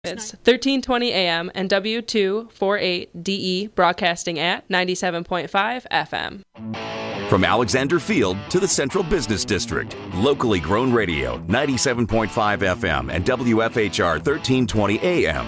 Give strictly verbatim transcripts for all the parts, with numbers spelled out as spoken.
It's thirteen twenty A M and W two forty-eight D E broadcasting at ninety-seven point five F M. From Alexander Field to the Central Business District, locally grown radio, ninety-seven point five F M and W F H R thirteen twenty A M.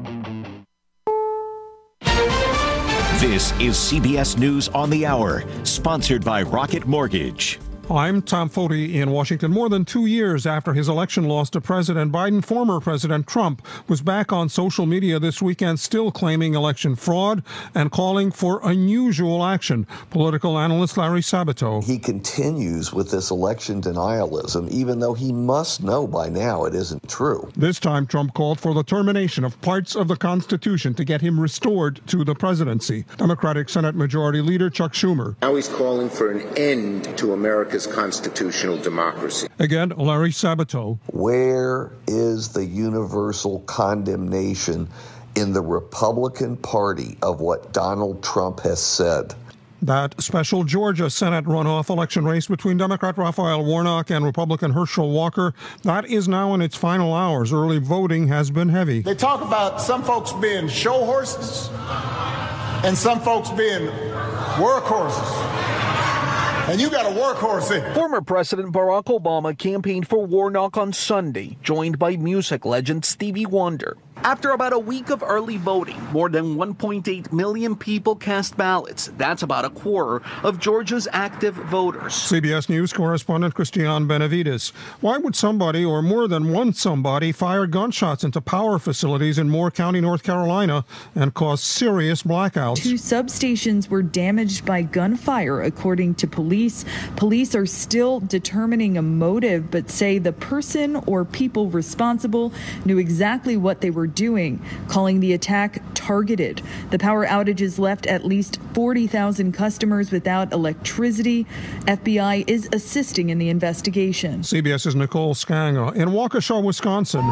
This is C B S News on the Hour, sponsored by Rocket Mortgage. I'm Tom Foti in Washington. More than two years after his election loss to President Biden, former President Trump was back on social media this weekend, still claiming election fraud and calling for unusual action. Political analyst Larry Sabato. He continues with this election denialism, even though he must know by now it isn't true. This time, Trump called for the termination of parts of the Constitution to get him restored to the presidency. Democratic Senate Majority Leader Chuck Schumer. Now he's calling for an end to America's constitutional democracy. Again, Larry Sabato. Where is the universal condemnation in the Republican Party of what Donald Trump has said? That special Georgia Senate runoff election race between Democrat Raphael Warnock and Republican Herschel Walker, that is now in its final hours. Early voting has been heavy. They talk about some folks being show horses and some folks being workhorses. And you got a workhorse in. Former President Barack Obama campaigned for Warnock on Sunday, joined by music legend Stevie Wonder. After about a week of early voting, more than one point eight million people cast ballots. That's about a quarter of Georgia's active voters. C B S News correspondent Christiane Benavides. Why would somebody, or more than one somebody, fire gunshots into power facilities in Moore County, North Carolina, and cause serious blackouts? Two substations were damaged by gunfire, according to police. Police are still determining a motive, but say the person or people responsible knew exactly what they were doing, calling the attack targeted. The power outages left at least forty thousand customers without electricity. F B I is assisting in the investigation. CBS's Nicole Scanga. In Waukesha, Wisconsin,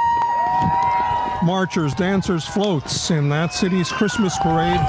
marchers, dancers, floats in that city's Christmas parade.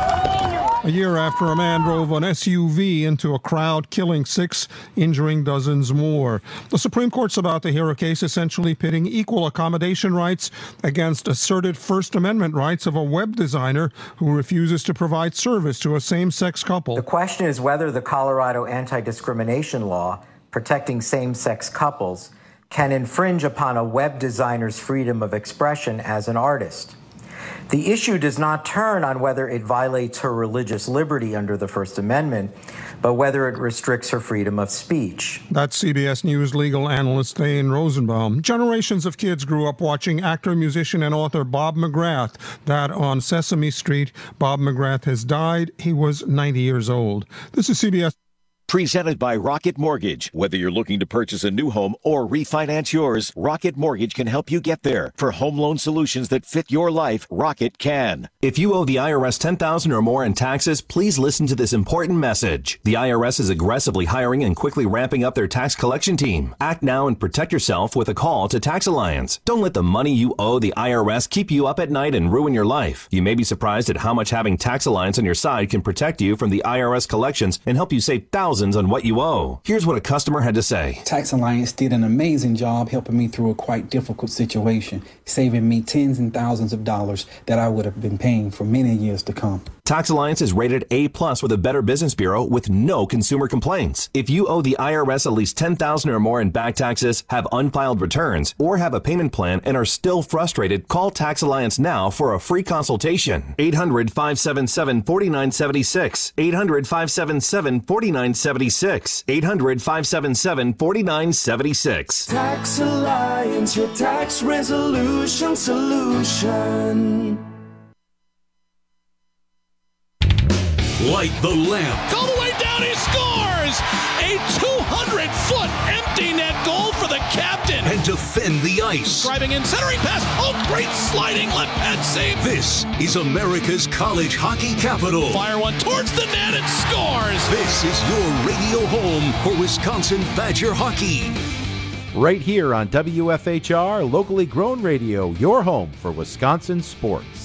A year after a man drove an S U V into a crowd, killing six, injuring dozens more. The Supreme Court's about to hear a case essentially pitting equal accommodation rights against asserted First Amendment rights of a web designer who refuses to provide service to a same-sex couple. The question is whether the Colorado anti-discrimination law protecting same-sex couples can infringe upon a web designer's freedom of expression as an artist. The issue does not turn on whether it violates her religious liberty under the First Amendment, but whether it restricts her freedom of speech. That's C B S News legal analyst Thane Rosenbaum. Generations of kids grew up watching actor, musician, and author Bob McGrath. That on Sesame Street. Bob McGrath has died. He was ninety years old. This is C B S. Presented by Rocket Mortgage. Whether you're looking to purchase a new home or refinance yours, Rocket Mortgage can help you get there. For home loan solutions that fit your life, Rocket can. If you owe the I R S ten thousand dollars or more in taxes, please listen to this important message. The I R S is aggressively hiring and quickly ramping up their tax collection team. Act now and protect yourself with a call to Tax Alliance. Don't let the money you owe the I R S keep you up at night and ruin your life. You may be surprised at how much having Tax Alliance on your side can protect you from the I R S collections and help you save thousands on what you owe. Here's what a customer had to say. Tax Alliance did an amazing job helping me through a quite difficult situation, saving me tens and thousands of dollars that I would have been paying for many years to come. Tax Alliance is rated A plus with a Better Business Bureau with no consumer complaints. If you owe the I R S at least ten thousand dollars or more in back taxes, have unfiled returns, or have a payment plan and are still frustrated, call Tax Alliance now for a free consultation. eight hundred, five seven seven, four nine seven six. eight hundred, five seven seven, four nine seven six. eight hundred, five seven seven, four nine seven six. Tax Alliance, your tax resolution solution. Light the lamp. All the way down, he scores! A two hundred foot empty net goal for the captain. And defend the ice. Driving in, centering pass. Oh, great sliding left pad save. This is America's college hockey capital. Fire one towards the net and scores. This is your radio home for Wisconsin Badger hockey. Right here on W F H R, locally grown radio, your home for Wisconsin sports.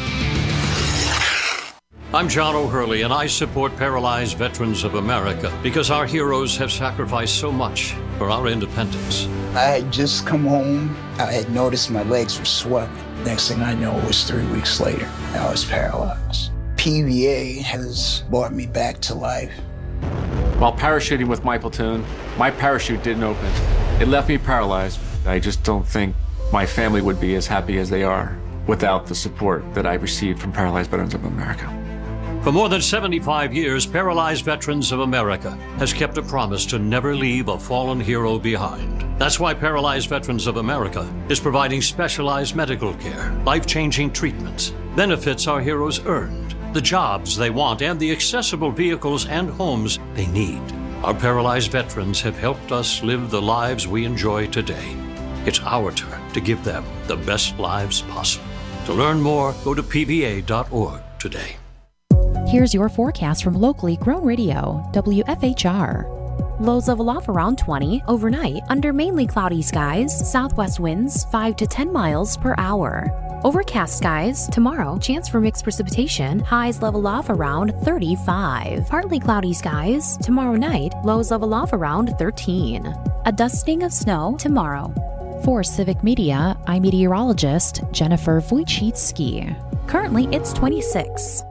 I'm John O'Hurley, and I support Paralyzed Veterans of America because our heroes have sacrificed so much for our independence. I had just come home. I had noticed my legs were swelling. Next thing I know, it was three weeks later. I was paralyzed. P V A has brought me back to life. While parachuting with my platoon, my parachute didn't open. It left me paralyzed. I just don't think my family would be as happy as they are without the support that I received from Paralyzed Veterans of America. For more than seventy-five years, Paralyzed Veterans of America has kept a promise to never leave a fallen hero behind. That's why Paralyzed Veterans of America is providing specialized medical care, life-changing treatments, benefits our heroes earned, the jobs they want, and the accessible vehicles and homes they need. Our paralyzed veterans have helped us live the lives we enjoy today. It's our turn to give them the best lives possible. To learn more, go to P V A dot org today. Here's your forecast from locally grown radio, W F H R. Lows level off around twenty overnight under mainly cloudy skies, southwest winds five to ten miles per hour. Overcast skies tomorrow, chance for mixed precipitation, highs level off around thirty-five. Partly cloudy skies tomorrow night, lows level off around thirteen. A dusting of snow tomorrow. For Civic Media, I'm meteorologist Jennifer Wojcicki. Currently, it's twenty-six.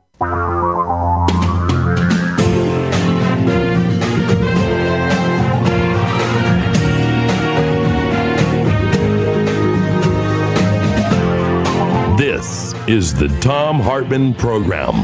This is the Thom Hartmann Program.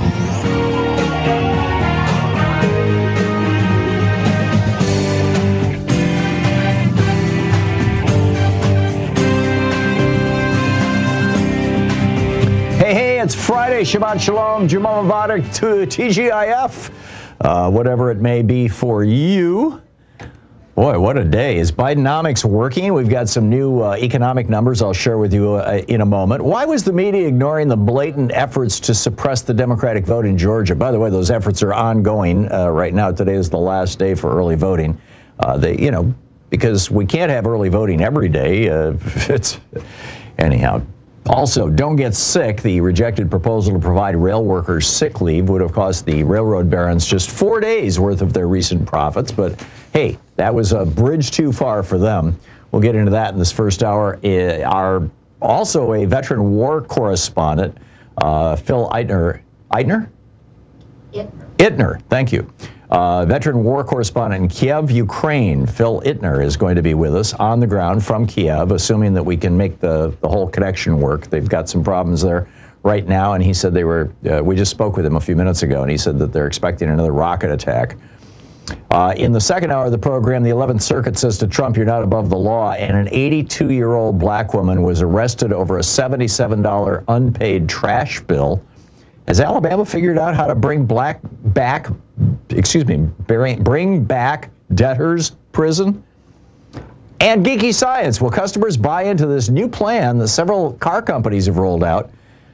Hey, hey, it's Friday. Shabbat Shalom, Jumah Mubarak to T G I F, uh, whatever it may be for you. Boy, what a day. Is Bidenomics working? We've got some new uh, economic numbers I'll share with you uh, in a moment. Why was the media ignoring the blatant efforts to suppress the Democratic vote in Georgia? By the way, those efforts are ongoing uh, right now. Today is the last day for early voting. Uh, they, you know, because we can't have early voting every day. Uh, it's anyhow. Also, don't get sick. The rejected proposal to provide rail workers sick leave would have cost the railroad barons just four days worth of their recent profits. But hey, that was a bridge too far for them. We'll get into that in this first hour. Uh, our also a veteran war correspondent, uh, Phil Eitner. Eitner? Ittner. Ittner, thank you. Uh, veteran war correspondent in Kiev, Ukraine, Phil Ittner, is going to be with us on the ground from Kiev, assuming that we can make the, the whole connection work. They've got some problems there right now, and he said they were, uh, we just spoke with him a few minutes ago, and he said that they're expecting another rocket attack. Uh, in the second hour of the program, the eleventh Circuit says to Trump, you're not above the law, and an eighty-two-year-old black woman was arrested over a seventy-seven dollars unpaid trash bill. Has Alabama figured out how to bring black back, excuse me, bring, bring back debtors prison? And geeky science. Will customers buy into this new plan that several car companies have rolled out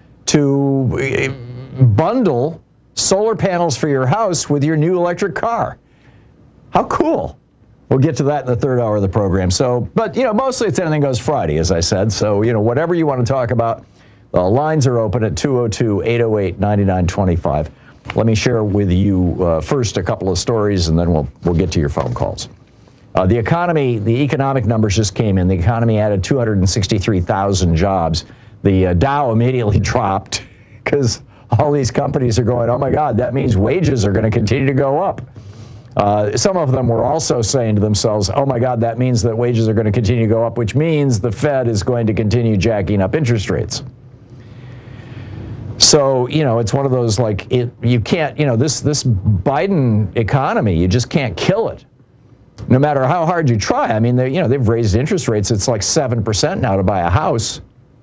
to bundle solar panels for your house with your new electric car? How cool. We'll get to that in the third hour of the program. So, but, you know, mostly it's Anything Goes Friday, as I said. So, you know, whatever you want to talk about, the lines are open at two oh two, eight oh eight, nine nine two five. Let me share with you uh, first a couple of stories, and then we'll we'll get to your phone calls. Uh, the economy, the economic numbers just came in. The economy added two hundred sixty-three thousand jobs. The uh, Dow immediately dropped because all these companies are going, oh my God, that means wages are going to continue to go up. Uh, some of them were also saying to themselves, oh my God, that means that wages are going to continue to go up, which means the Fed is going to continue jacking up interest rates. So, you know, it's one of those, like, it, you can't, you know, this this Biden economy, you just can't kill it, no matter how hard you try. I mean, they, you know, they've raised interest rates. It's like seven percent now to buy a house.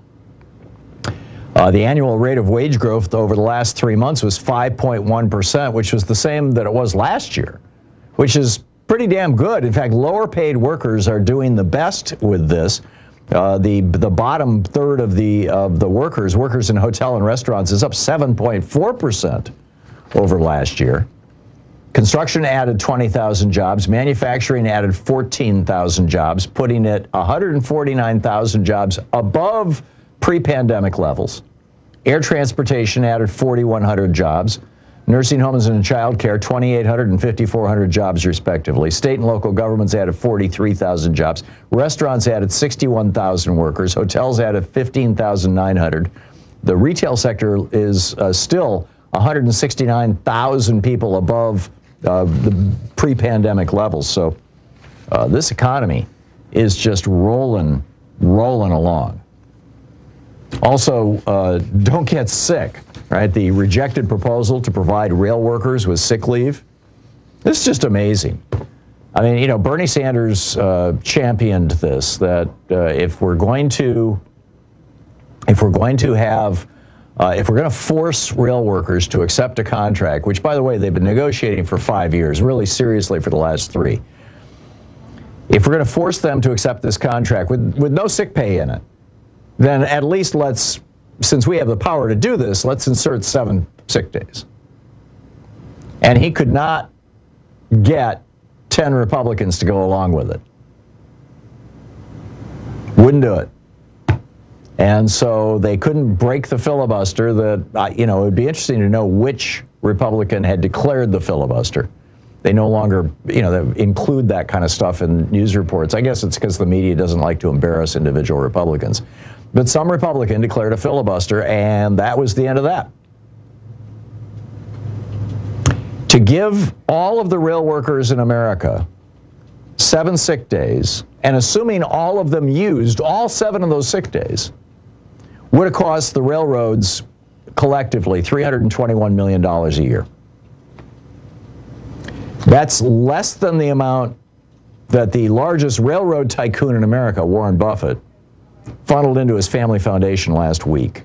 Uh, the annual rate of wage growth over the last three months was five point one percent, which was the same that it was last year, which is pretty damn good. In fact, lower paid workers are doing the best with this. Uh, the the bottom third of the of the workers, workers in hotel and restaurants, is up seven point four percent over last year. Construction added twenty thousand jobs. Manufacturing added fourteen thousand jobs, putting it one hundred forty-nine thousand jobs above pre-pandemic levels. Air transportation added forty-one hundred jobs. Nursing homes and child care, twenty-eight hundred and fifty-four hundred jobs respectively. State and local governments added forty-three thousand jobs. Restaurants added sixty-one thousand workers. Hotels added fifteen thousand nine hundred. The retail sector is uh, still one hundred sixty-nine thousand people above uh, the pre-pandemic levels. So uh, this economy is just rolling, rolling along. Also, uh, don't get sick, right? The rejected proposal to provide rail workers with sick leave. This is just amazing. I mean, you know, Bernie Sanders uh, championed this, that uh, if we're going to, if we're going to have, uh, if we're going to force rail workers to accept a contract, which, by the way, they've been negotiating for five years, really seriously for the last three. If we're going to force them to accept this contract with, with no sick pay in it, then at least let's, since we have the power to do this, let's insert seven sick days. And he could not get ten Republicans to go along with it. Wouldn't do it. And so they couldn't break the filibuster that, uh, you know, it would be interesting to know which Republican had declared the filibuster. They no longer, you know, they include that kind of stuff in news reports. I guess it's because the media doesn't like to embarrass individual Republicans. But some Republican declared a filibuster, and that was the end of that. To give all of the rail workers in America seven sick days, and assuming all of them used all seven of those sick days, would have cost the railroads collectively three hundred twenty-one million dollars a year. That's less than the amount that the largest railroad tycoon in America, Warren Buffett, funneled into his family foundation last week.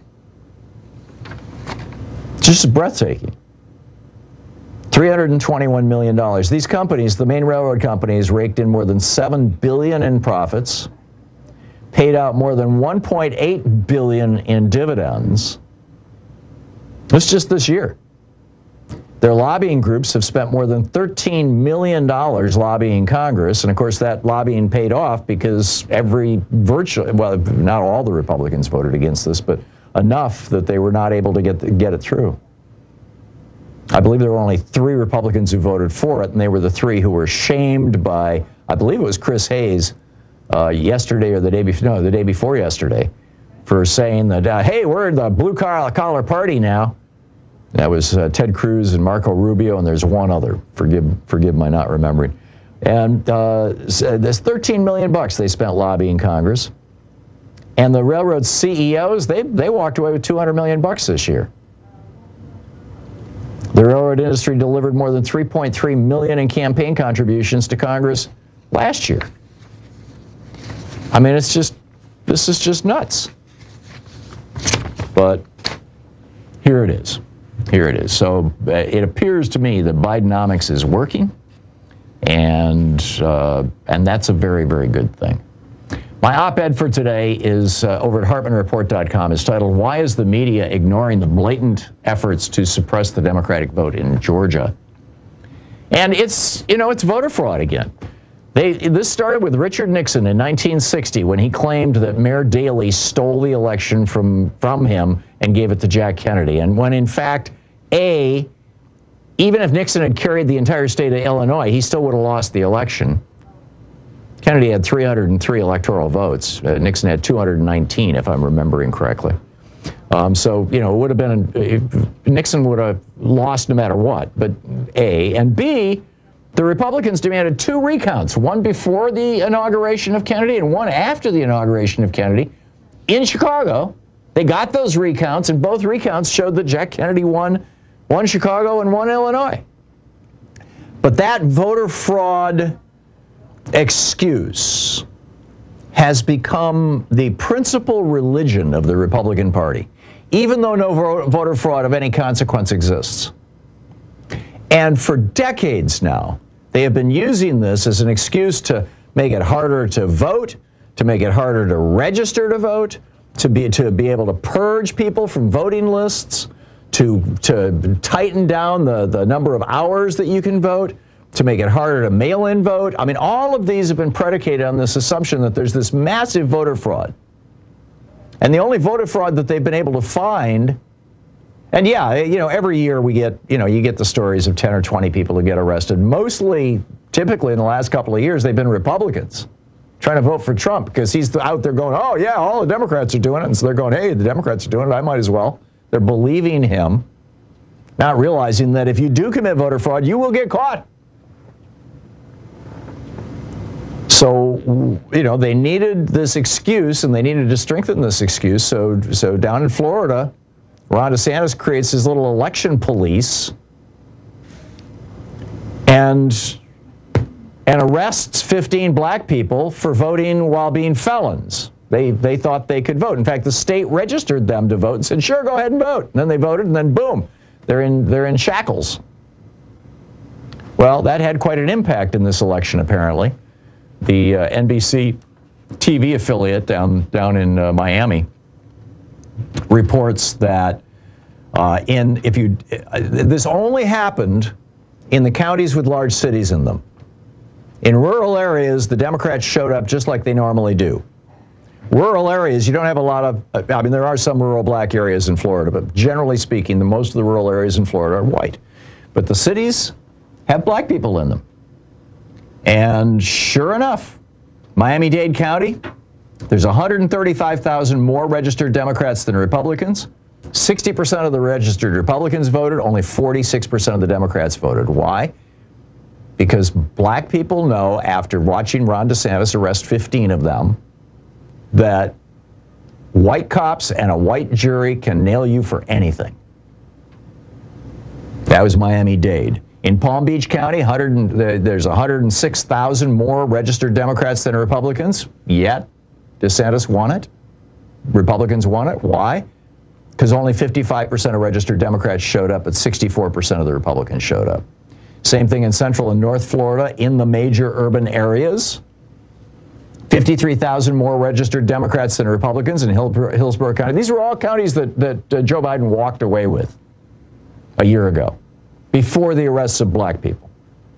Just breathtaking. three hundred twenty-one million dollars. These companies, the main railroad companies, raked in more than seven billion dollars in profits, paid out more than one point eight billion dollars in dividends. It's just this year. Their lobbying groups have spent more than thirteen million dollars lobbying Congress, and of course that lobbying paid off because every virtually, well, not all the Republicans voted against this, but enough that they were not able to get the, get it through. I believe there were only three Republicans who voted for it, and they were the three who were shamed by, I believe it was Chris Hayes, uh, yesterday or the day before, no, the day before yesterday, for saying that, uh, hey, we're the blue collar party now. That was uh, Ted Cruz and Marco Rubio, and there's one other. Forgive, forgive my not remembering. And uh, there's thirteen million bucks they spent lobbying Congress, and the railroad C E Os they they walked away with two hundred million bucks this year. The railroad industry delivered more than three point three million in campaign contributions to Congress last year. I mean, it's just this is just nuts. But here it is. Here it is. So uh, it appears to me that Bidenomics is working, and uh, and that's a very, very good thing. My op-ed for today is uh, over at Hartman Report dot com. It's titled, "Why is the Media Ignoring the Blatant Efforts to Suppress the Democratic Vote in Georgia?" And it's, you know, it's voter fraud again. They, this started with Richard Nixon in nineteen sixty when he claimed that Mayor Daley stole the election from, from him and gave it to Jack Kennedy. And when in fact, A, even if Nixon had carried the entire state of Illinois, he still would have lost the election. Kennedy had three hundred three electoral votes. Uh, Nixon had two hundred nineteen, if I'm remembering correctly. Um, so, you know, it would have been, Nixon would have lost no matter what, but A. And B, the Republicans demanded two recounts, one before the inauguration of Kennedy and one after the inauguration of Kennedy in Chicago. They got those recounts, and both recounts showed that Jack Kennedy won, won Chicago and won Illinois. But that voter fraud excuse has become the principal religion of the Republican Party, even though no voter fraud of any consequence exists. And for decades now, they have been using this as an excuse to make it harder to vote, to make it harder to register to vote, to be to be able to purge people from voting lists, to to tighten down the, the number of hours that you can vote, to make it harder to mail-in vote. I mean, all of these have been predicated on this assumption that there's this massive voter fraud. And the only voter fraud that they've been able to find And yeah, you know, every year we get, you know, you get the stories of ten or twenty people who get arrested. Mostly, typically in the last couple of years, they've been Republicans trying to vote for Trump because he's out there going, oh, yeah, all the Democrats are doing it. And so they're going, hey, the Democrats are doing it. I might as well. They're believing him, not realizing that if you do commit voter fraud, you will get caught. So, you know, they needed this excuse, and they needed to strengthen this excuse. So, so down in Florida, Ron DeSantis creates his little election police and, and arrests fifteen black people for voting while being felons. They, they thought they could vote. In fact, the state registered them to vote and said, sure, go ahead and vote. And then they voted, and then boom, they're in, they're in shackles. Well, that had quite an impact in this election, apparently. The uh, N B C T V affiliate down, down in uh, Miami reports that uh, in if you uh, this only happened in the counties with large cities in them. In rural areas, the Democrats showed up just like they normally do. Rural areas, you don't have a lot of, I mean, there are some rural black areas in Florida, but generally speaking, the most of the rural areas in Florida are white. But the cities have black people in them. And sure enough, Miami-Dade County, there's one hundred thirty-five thousand more registered Democrats than Republicans. sixty percent of the registered Republicans voted, only forty-six percent of the Democrats voted. Why? Because black people know, after watching Ron DeSantis arrest fifteen of them, that white cops and a white jury can nail you for anything. That was Miami-Dade. In Palm Beach County, one hundred, there's one hundred six thousand more registered Democrats than Republicans, yet DeSantis won it. Republicans won it. Why? Because only fifty-five percent of registered Democrats showed up, but sixty-four percent of the Republicans showed up. Same thing in Central and North Florida, in the major urban areas. fifty-three thousand more registered Democrats than Republicans in Hillsborough County. These were all counties that, that uh, Joe Biden walked away with a year ago, before the arrests of black people.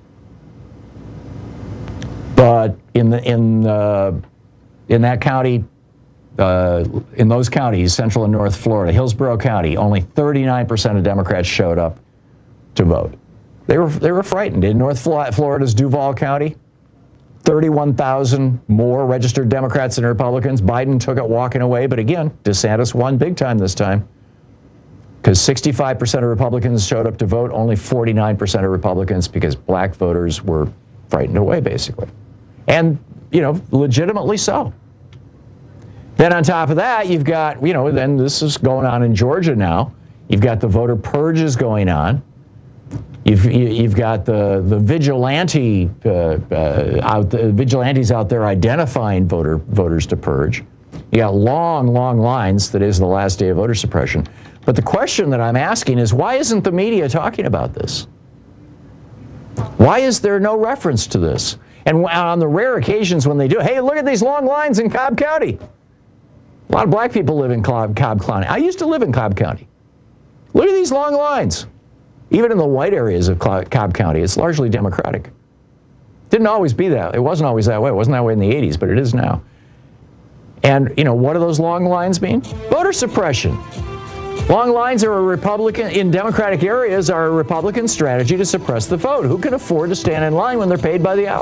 But in the in uh, in that county, uh, in those counties, Central and North Florida, Hillsborough County, only thirty-nine percent of Democrats showed up to vote. They were they were frightened. In North Florida's Duval County, thirty-one thousand more registered Democrats than Republicans. Biden took it walking away, but again, DeSantis won big time this time. Because sixty-five percent of Republicans showed up to vote, only forty-nine percent of Republicans, because black voters were frightened away, basically. And, you know, legitimately so. Then on top of that, you've got, you know, then this is going on in Georgia now. You've got the voter purges going on. You've you've got the the vigilante uh, uh, out the vigilantes out there identifying voter voters to purge. You got long, long lines. That is the last day of voter suppression. But the question that I'm asking is, why isn't the media talking about this? Why is there no reference to this? And on the rare occasions when they do, hey, look at these long lines in Cobb County. A lot of black people live in Cobb, Cobb County. I used to live in Cobb County. Look at these long lines. Even in the white areas of Cobb County, it's largely Democratic. Didn't always be that. It wasn't always that way. It wasn't that way in the eighties, but it is now. And, you know, what do those long lines mean? Voter suppression. Long lines are a Republican, in Democratic areas, are a Republican strategy to suppress the vote. Who can afford to stand in line when they're paid by the hour?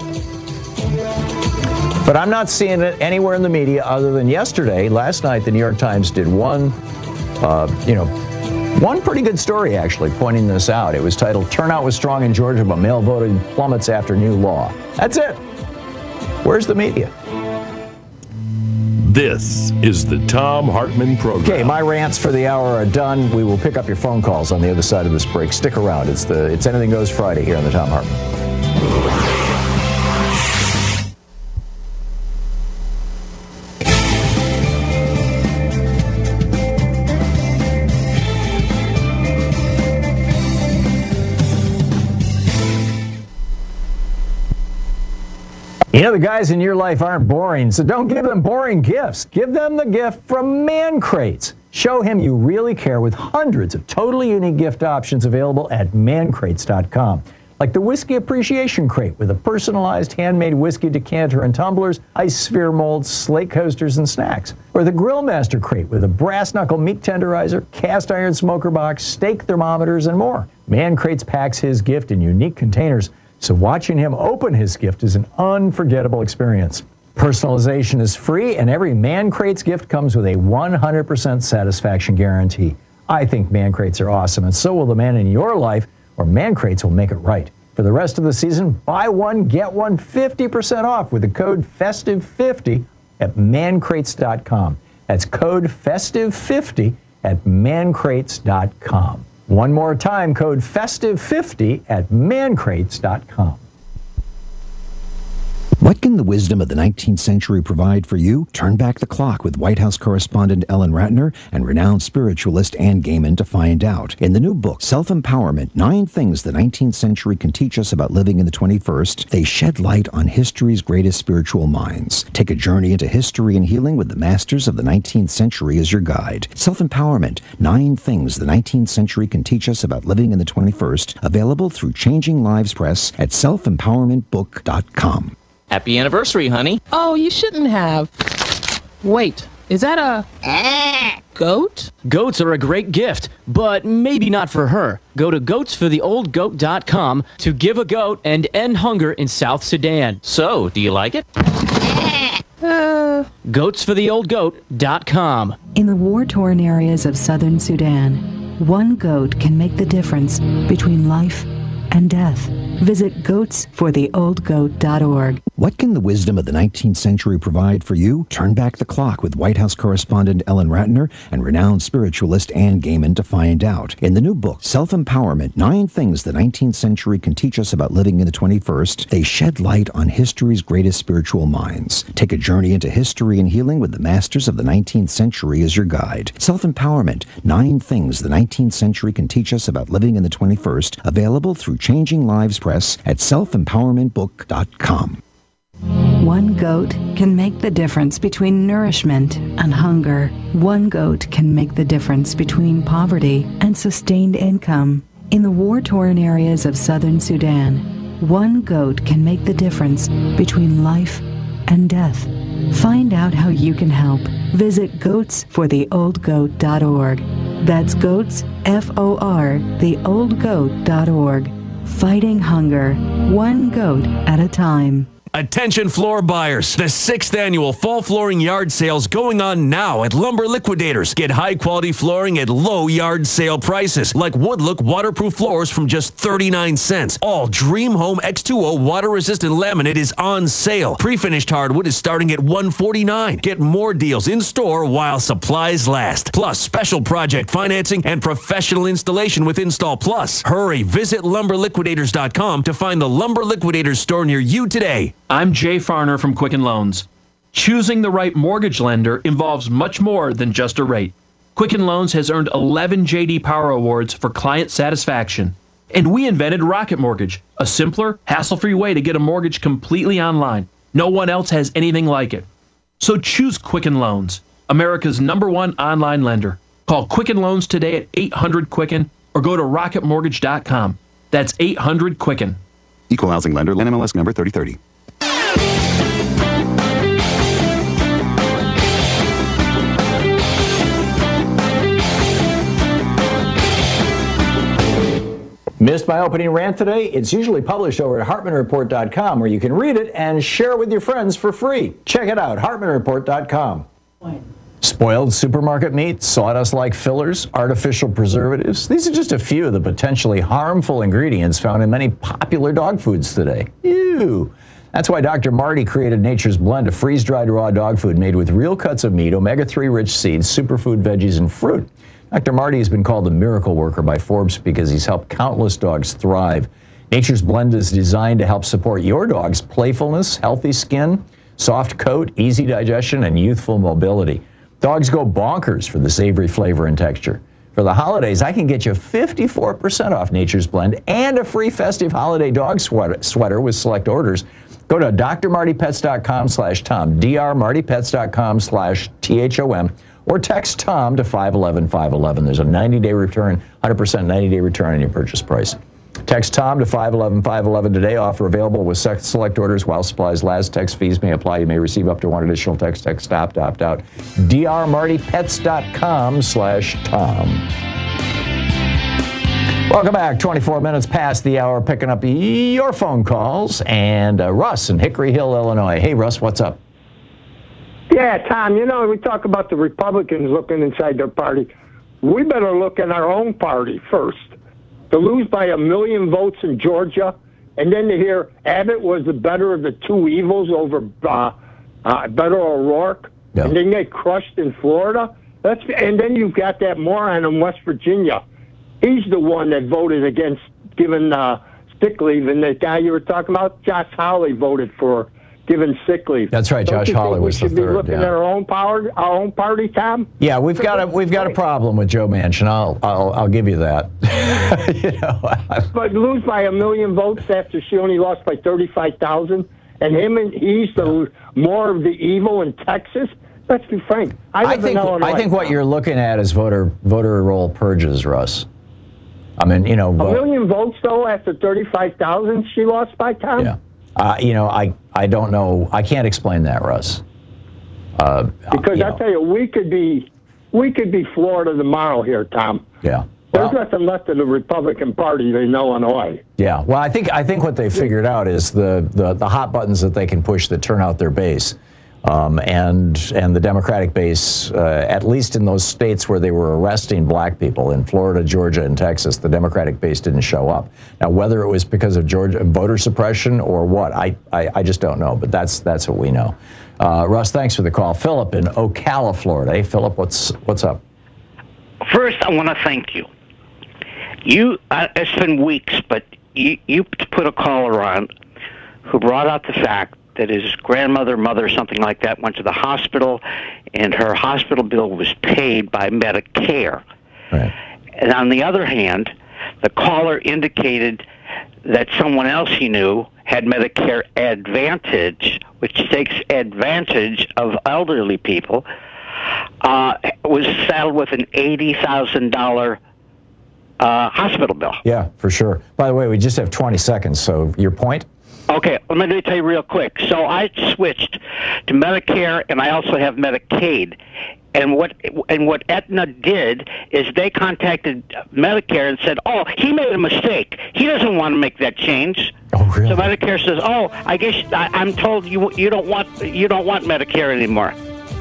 But I'm not seeing it anywhere in the media other than yesterday. Last night, the New York Times did one, uh, you know, one pretty good story, actually, pointing this out. It was titled, "Turnout was strong in Georgia, but mail voting plummets after new law." That's it. Where's the media? This is the Thom Hartmann Program. Okay, my rants for the hour are done. We will pick up your phone calls on the other side of this break. Stick around. It's the It's Anything Goes Friday here on the Thom Hartmann. You know, the guys in your life aren't boring, so don't give them boring gifts. Give them the gift from Man Crates. Show him you really care with hundreds of totally unique gift options available at man crates dot com. like the Whiskey Appreciation Crate with a personalized handmade whiskey decanter and tumblers, ice sphere molds, slate coasters, and snacks. Or the Grill Master Crate with a brass knuckle meat tenderizer, cast iron smoker box, steak thermometers, and more. Man Crates packs his gift in unique containers, so watching him open his gift is an unforgettable experience. Personalization is free, and every Man Crates gift comes with a one hundred percent satisfaction guarantee. I think Man Crates are awesome, and so will the man in your life, or Man Crates will make it right. For the rest of the season, buy one, get one fifty percent off with the code festive fifty at man crates dot com. That's code festive fifty at man crates dot com. One more time, code festive fifty at man crates dot com. What can the wisdom of the nineteenth century provide for you? Turn back the clock with White House correspondent Ellen Ratner and renowned spiritualist Ann Gaiman to find out. In the new book, Self-Empowerment, Nine Things the nineteenth Century Can Teach Us About Living in the twenty-first, they shed light on history's greatest spiritual minds. Take a journey into history and healing with the masters of the nineteenth century as your guide. Self-Empowerment, Nine Things the nineteenth Century Can Teach Us About Living in the twenty-first, available through Changing Lives Press at self empowerment book dot com. Happy anniversary, honey. Oh, you shouldn't have. Wait, is that a goat? Goats are a great gift, but maybe not for her. Go to goats for the old goat dot com to give a goat and end hunger in South Sudan. So, do you like it? Uh... goats for the old goat dot com. In the war-torn areas of southern Sudan, one goat can make the difference between life and death. Visit goats for the old goat dot org. What can the wisdom of the nineteenth century provide for you? Turn back the clock with White House correspondent Ellen Ratner and renowned spiritualist Ann Gaiman to find out. In the new book, Self-Empowerment, Nine Things the nineteenth Century Can Teach Us About Living in the twenty-first, they shed light on history's greatest spiritual minds. Take a journey into history and healing with the masters of the nineteenth century as your guide. Self-Empowerment, Nine Things the nineteenth Century Can Teach Us About Living in the twenty-first, available through Changing Lives Press at self empowerment book dot com. One goat can make the difference between nourishment and hunger. One goat can make the difference between poverty and sustained income. In the war-torn areas of southern Sudan, one goat can make the difference between life and death. Find out how you can help. Visit goats for the old goat dot org. That's goats, F O R, the old goat dot org. Fighting hunger, one goat at a time. Attention floor buyers. The sixth annual fall flooring yard sales going on now at Lumber Liquidators. Get high quality flooring at low yard sale prices like Woodlook waterproof floors from just thirty-nine cents. All Dream Home X two O water resistant laminate is on sale. Pre-finished hardwood is starting at one forty-nine. Get more deals in store while supplies last. Plus special project financing and professional installation with Install Plus. Hurry, visit lumber liquidators dot com to find the Lumber Liquidators store near you today. I'm Jay Farner from Quicken Loans. Choosing the right mortgage lender involves much more than just a rate. Quicken Loans has earned eleven J D Power Awards for client satisfaction. And we invented Rocket Mortgage, a simpler, hassle-free way to get a mortgage completely online. No one else has anything like it. So choose Quicken Loans, America's number one online lender. Call Quicken Loans today at eight hundred Quicken or go to rocket mortgage dot com. That's eight hundred Quicken. Equal housing lender, N M L S number thirty thirty. Missed my opening rant today? It's usually published over at hartman report dot com where you can read it and share it with your friends for free. Check it out, hartman report dot com. Spoiled supermarket meat, sawdust-like fillers, artificial preservatives. These are just a few of the potentially harmful ingredients found in many popular dog foods today. Ew. That's why Doctor Marty created Nature's Blend, a freeze-dried raw dog food made with real cuts of meat, omega three rich seeds, superfood veggies, and fruit. Doctor Marty has been called the miracle worker by Forbes because he's helped countless dogs thrive. Nature's Blend is designed to help support your dog's playfulness, healthy skin, soft coat, easy digestion, and youthful mobility. Dogs go bonkers for the savory flavor and texture. For the holidays, I can get you fifty-four percent off Nature's Blend and a free festive holiday dog sweater, sweater with select orders. Go to d r marty pets dot com slash tom, d r marty pets dot com slash T H O M, or text Tom to five one one five one one. There's a ninety day return, one hundred percent ninety day return on your purchase price. Text Tom to five one one, five one one today. Offer available with select orders while supplies last. Text fees may apply. You may receive up to one additional text. Text stop to opt out. D R Marty Pets dot com slash Tom. Welcome back. twenty-four minutes past the hour, picking up your phone calls. And uh, Russ in Hickory Hill, Illinois. Hey, Russ, what's up? Yeah, Tom, you know, we talk about the Republicans looking inside their party. We better look at our own party first. To lose by a million votes in Georgia, and then to hear Abbott was the better of the two evils over uh, uh, Beto O'Rourke, yeah. and then get crushed in Florida. That's and then you've got that moron in West Virginia. He's the one that voted against giving uh, sick leave, and the guy you were talking about, Josh Hawley, voted for giving sick leave. That's right. Don't Josh Hawley was the third. We should be looking yeah. at our own power, our own party, Tom. Yeah, we've got a we've got a problem with Joe Manchin. I'll I'll, I'll give you that. you know, but lose by a million votes after she only lost by thirty-five thousand, and him and he's the more of the evil in Texas. Let's be frank. I, I think I think what you're looking at is voter voter roll purges, Russ. I mean, you know, a million votes though after thirty-five thousand she lost by, Tom. Yeah. Uh, you know, I, I don't know. I can't explain that, Russ. Uh, because I tell you, we could be we could be Florida tomorrow here, Tom. Yeah. There's well, nothing left of the Republican Party in Illinois. Yeah. Well, I think I think what they figured out is the, the, the hot buttons that they can push that turn out their base. Um, and and the Democratic base, uh, at least in those states where they were arresting black people, in Florida, Georgia, and Texas, the Democratic base didn't show up. Now, whether it was because of Georgia voter suppression or what, I, I, I just don't know. But that's that's what we know. Uh, Russ, thanks for the call. Philip in Ocala, Florida. Hey, Philip, what's what's up? First, I want to thank you. You, uh, it's been weeks, but you you put a caller on who brought out the fact that his grandmother, mother, something like that, went to the hospital, and her hospital bill was paid by Medicare. Right. And on the other hand, the caller indicated that someone else he knew had Medicare Advantage, which takes advantage of elderly people, uh, was saddled with an eighty thousand dollars uh, hospital bill. Yeah, for sure. By the way, we just have twenty seconds, so your point? Okay, let me tell you real quick. So I switched to Medicare, and I also have Medicaid. And what and what Aetna did is they contacted Medicare and said, "Oh, he made a mistake. He doesn't want to make that change." Oh, really? So Medicare says, "Oh, I guess I, I'm told you you don't want you don't want Medicare anymore."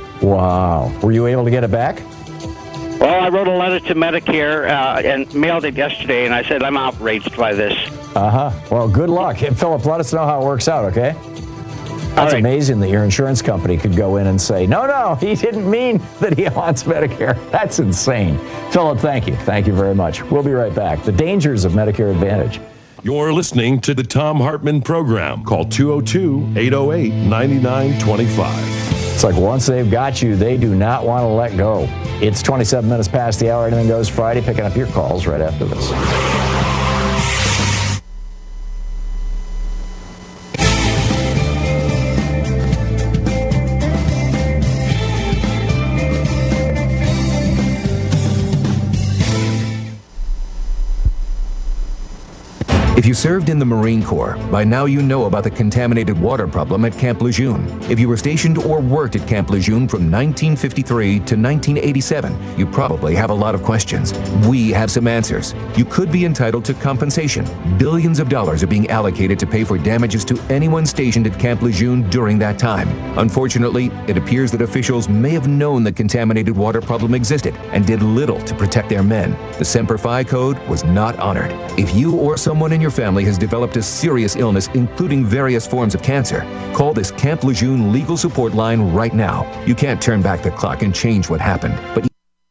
Wow. Were you able to get it back? Well, I wrote a letter to Medicare uh, and mailed it yesterday, and I said I'm outraged by this. Uh-huh. Well, good luck. And Philip, let us know how it works out, okay? That's right. Amazing that your insurance company could go in and say, no, no, he didn't mean that he wants Medicare. That's insane. Philip, thank you. Thank you very much. We'll be right back. The dangers of Medicare Advantage. You're listening to the Tom Hartman Program. Call two oh two, eight oh eight, nine nine two five. It's like once they've got you, they do not want to let go. It's twenty-seven minutes past the hour. Anything Goes Friday. Picking up your calls right after this. If you served in the Marine Corps, by now you know about the contaminated water problem at Camp Lejeune. If you were stationed or worked at Camp Lejeune from nineteen fifty-three to nineteen eighty-seven, you probably have a lot of questions. We have some answers. You could be entitled to compensation. Billions of dollars are being allocated to pay for damages to anyone stationed at Camp Lejeune during that time. Unfortunately, it appears that officials may have known the contaminated water problem existed and did little to protect their men. The Semper Fi code was not honored. If you or someone in your family has developed a serious illness, including various forms of cancer, call this Camp Lejeune legal support line right now. You can't turn back the clock and change what happened, but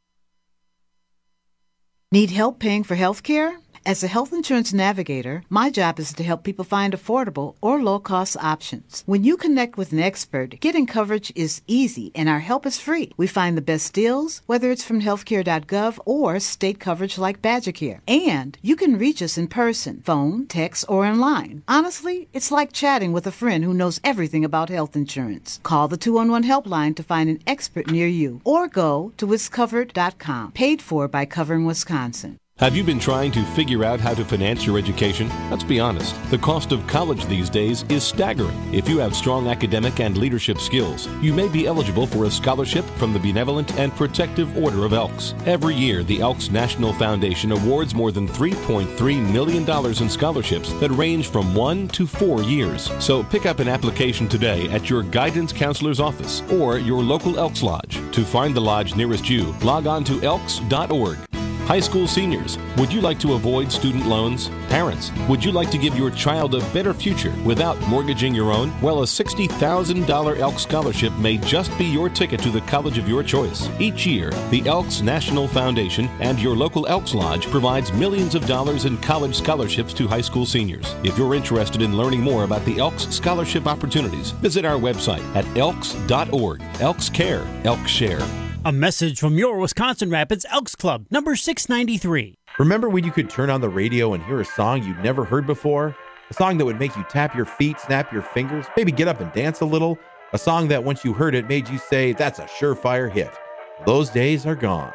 need help paying for health care? As a health insurance navigator, my job is to help people find affordable or low-cost options. When you connect with an expert, getting coverage is easy and our help is free. We find the best deals, whether it's from healthcare dot gov or state coverage like Badgercare. And you can reach us in person, phone, text, or online. Honestly, it's like chatting with a friend who knows everything about health insurance. Call the two one one helpline to find an expert near you or go to wiscovered dot com, paid for by Covering Wisconsin. Have you been trying to figure out how to finance your education? Let's be honest, the cost of college these days is staggering. If you have strong academic and leadership skills, you may be eligible for a scholarship from the Benevolent and Protective Order of Elks. Every year, the Elks National Foundation awards more than three point three million dollars in scholarships that range from one to four years. So pick up an application today at your guidance counselor's office or your local Elks Lodge. To find the lodge nearest you, log on to elks dot org. High school seniors, would you like to avoid student loans? Parents, would you like to give your child a better future without mortgaging your own? Well, a sixty thousand dollars Elks Scholarship may just be your ticket to the college of your choice. Each year, the Elks National Foundation and your local Elks Lodge provides millions of dollars in college scholarships to high school seniors. If you're interested in learning more about the Elks Scholarship opportunities, visit our website at elks dot org. Elks Care, Elks Share. A message from your Wisconsin Rapids Elks Club, number six ninety-three. Remember when you could turn on the radio and hear a song you'd never heard before? A song that would make you tap your feet, snap your fingers, maybe get up and dance a little? A song that once you heard it made you say, that's a surefire hit. Those days are gone.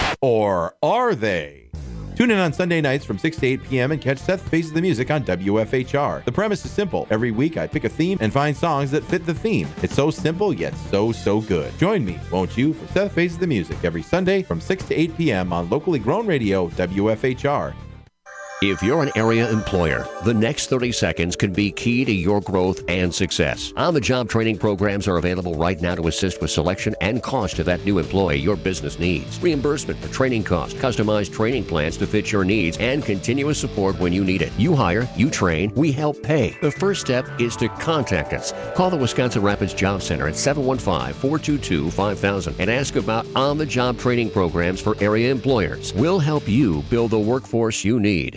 Or are they? Tune in on Sunday nights from six to eight p.m. and catch Seth Faces the Music on W F H R. The premise is simple. Every week I pick a theme and find songs that fit the theme. It's so simple, yet so, so good. Join me, won't you, for Seth Faces the Music every Sunday from six to eight p.m. on locally grown radio W F H R. If you're an area employer, the next thirty seconds can be key to your growth and success. On-the-job training programs are available right now to assist with selection and cost of that new employee your business needs. Reimbursement for training costs, customized training plans to fit your needs, and continuous support when you need it. You hire, you train, we help pay. The first step is to contact us. Call the Wisconsin Rapids Job Center at seven one five, four two two, five thousand and ask about on-the-job training programs for area employers. We'll help you build the workforce you need.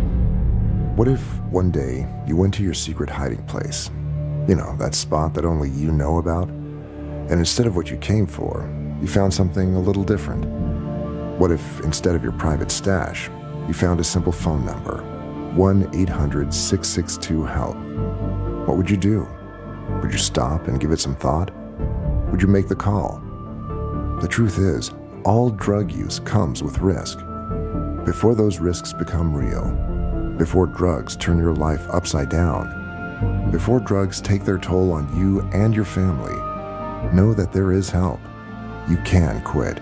What if one day you went to your secret hiding place? You know, that spot that only you know about? And instead of what you came for, you found something a little different. What if instead of your private stash, you found a simple phone number, one eight hundred, six six two, HELP? What would you do? Would you stop and give it some thought? Would you make the call? The truth is, all drug use comes with risk. Before those risks become real, before drugs turn your life upside down, before drugs take their toll on you and your family, know that there is help. You can quit.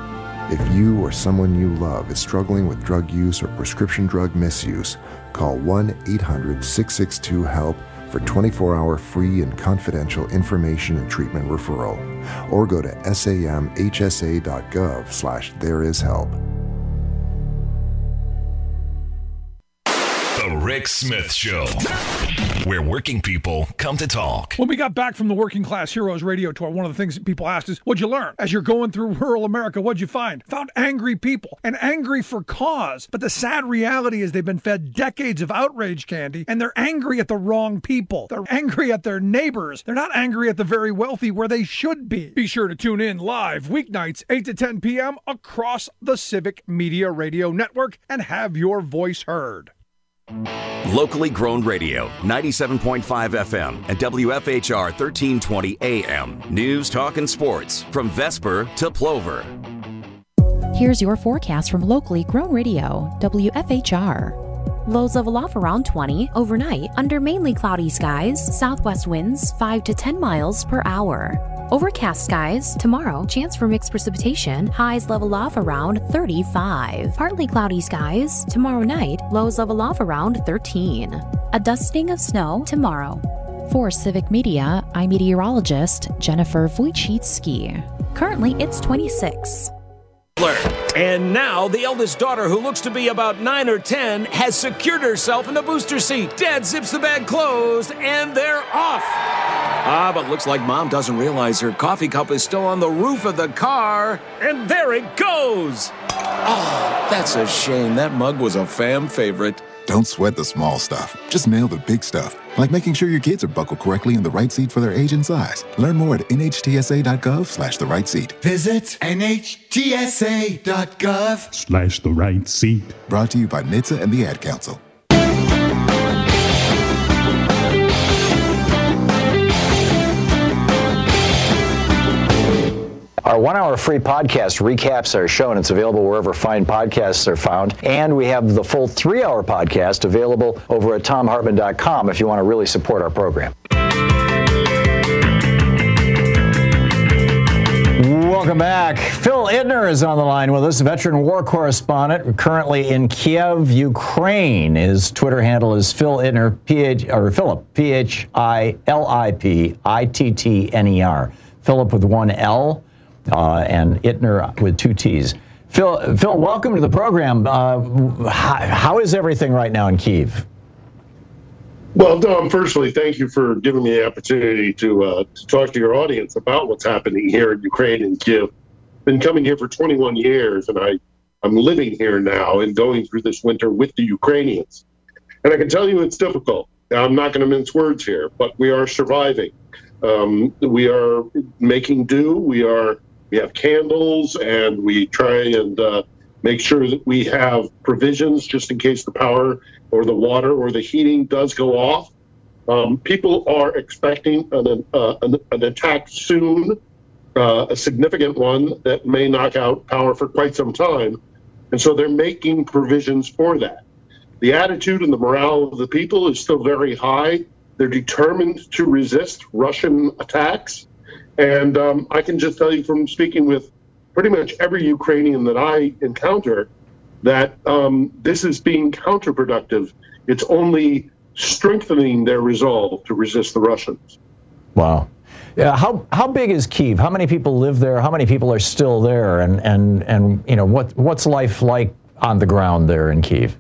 If you or someone you love is struggling with drug use or prescription drug misuse, call one eight hundred, six six two, HELP for twenty-four hour free and confidential information and treatment referral, or go to samhsa.gov slash there is help. The Rick Smith Show, where working people come to talk. When we got back from the Working Class Heroes radio tour, one of the things that people asked is, what'd you learn? As you're going through rural America, what'd you find? Found angry people, and angry for cause. But the sad reality is they've been fed decades of outrage candy, and they're angry at the wrong people. They're angry at their neighbors. They're not angry at the very wealthy where they should be. Be sure to tune in live weeknights, eight to ten p.m. across the Civic Media Radio Network and have your voice heard. Locally grown radio, ninety-seven point five F M and W F H R thirteen twenty A M. News, talk, and sports from Vesper to Plover. Here's your forecast from locally grown radio, W F H R. Lows level off around twenty overnight under mainly cloudy skies, southwest winds five to ten miles per hour. Overcast skies tomorrow, chance for mixed precipitation, highs level off around thirty-five. Partly cloudy skies tomorrow night, lows level off around thirteen. A dusting of snow tomorrow. For Civic Media, I'm meteorologist Jennifer Wojcicki. Currently, it's twenty-six. And now, the eldest daughter, who looks to be about nine or ten, has secured herself in the booster seat. Dad zips the bag closed, and they're off. Ah, but looks like Mom doesn't realize her coffee cup is still on the roof of the car. And there it goes. Oh, that's a shame. That mug was a fam favorite. Don't sweat the small stuff. Just nail the big stuff, like making sure your kids are buckled correctly in the right seat for their age and size. Learn more at nhtsa.gov slash the right seat. Visit nhtsa.gov slash the right seat. Brought to you by N H T S A and the Ad Council. Our one-hour free podcast recaps our show, and it's available wherever fine podcasts are found. And we have the full three-hour podcast available over at tom hartman dot com if you want to really support our program. Welcome back. Phil Ittner is on the line with us, veteran war correspondent, currently in Kiev, Ukraine. His Twitter handle is Phil Ittner, P H or Philip, P H I L I P I T T N E R. Philip with one L uh, and Ittner with two T's. Phil, Phil, welcome to the program. Uh, how, how is everything right now in Kiev? Well, Dom, firstly, thank you for giving me the opportunity to, uh, to talk to your audience about what's happening here in Ukraine and Kiev. Been coming here for twenty-one years, and I, I'm living here now and going through this winter with the Ukrainians. And I can tell you it's difficult. I'm not going to mince words here, but we are surviving. Um, we are making do. We are we have candles, and we try and uh, make sure that we have provisions just in case the power or the water or the heating does go off. Um, people are expecting an, uh, an, an attack soon, uh, a significant one that may knock out power for quite some time. And so they're making provisions for that. The attitude and the morale of the people is still very high. They're determined to resist Russian attacks. And um, I can just tell you from speaking with pretty much every Ukrainian that I encounter that um, this is being counterproductive. It's only strengthening their resolve to resist the Russians. Wow. Yeah, how how big is Kyiv? How many people live there? How many people are still there? And and and you know what what's life like on the ground there in Kyiv?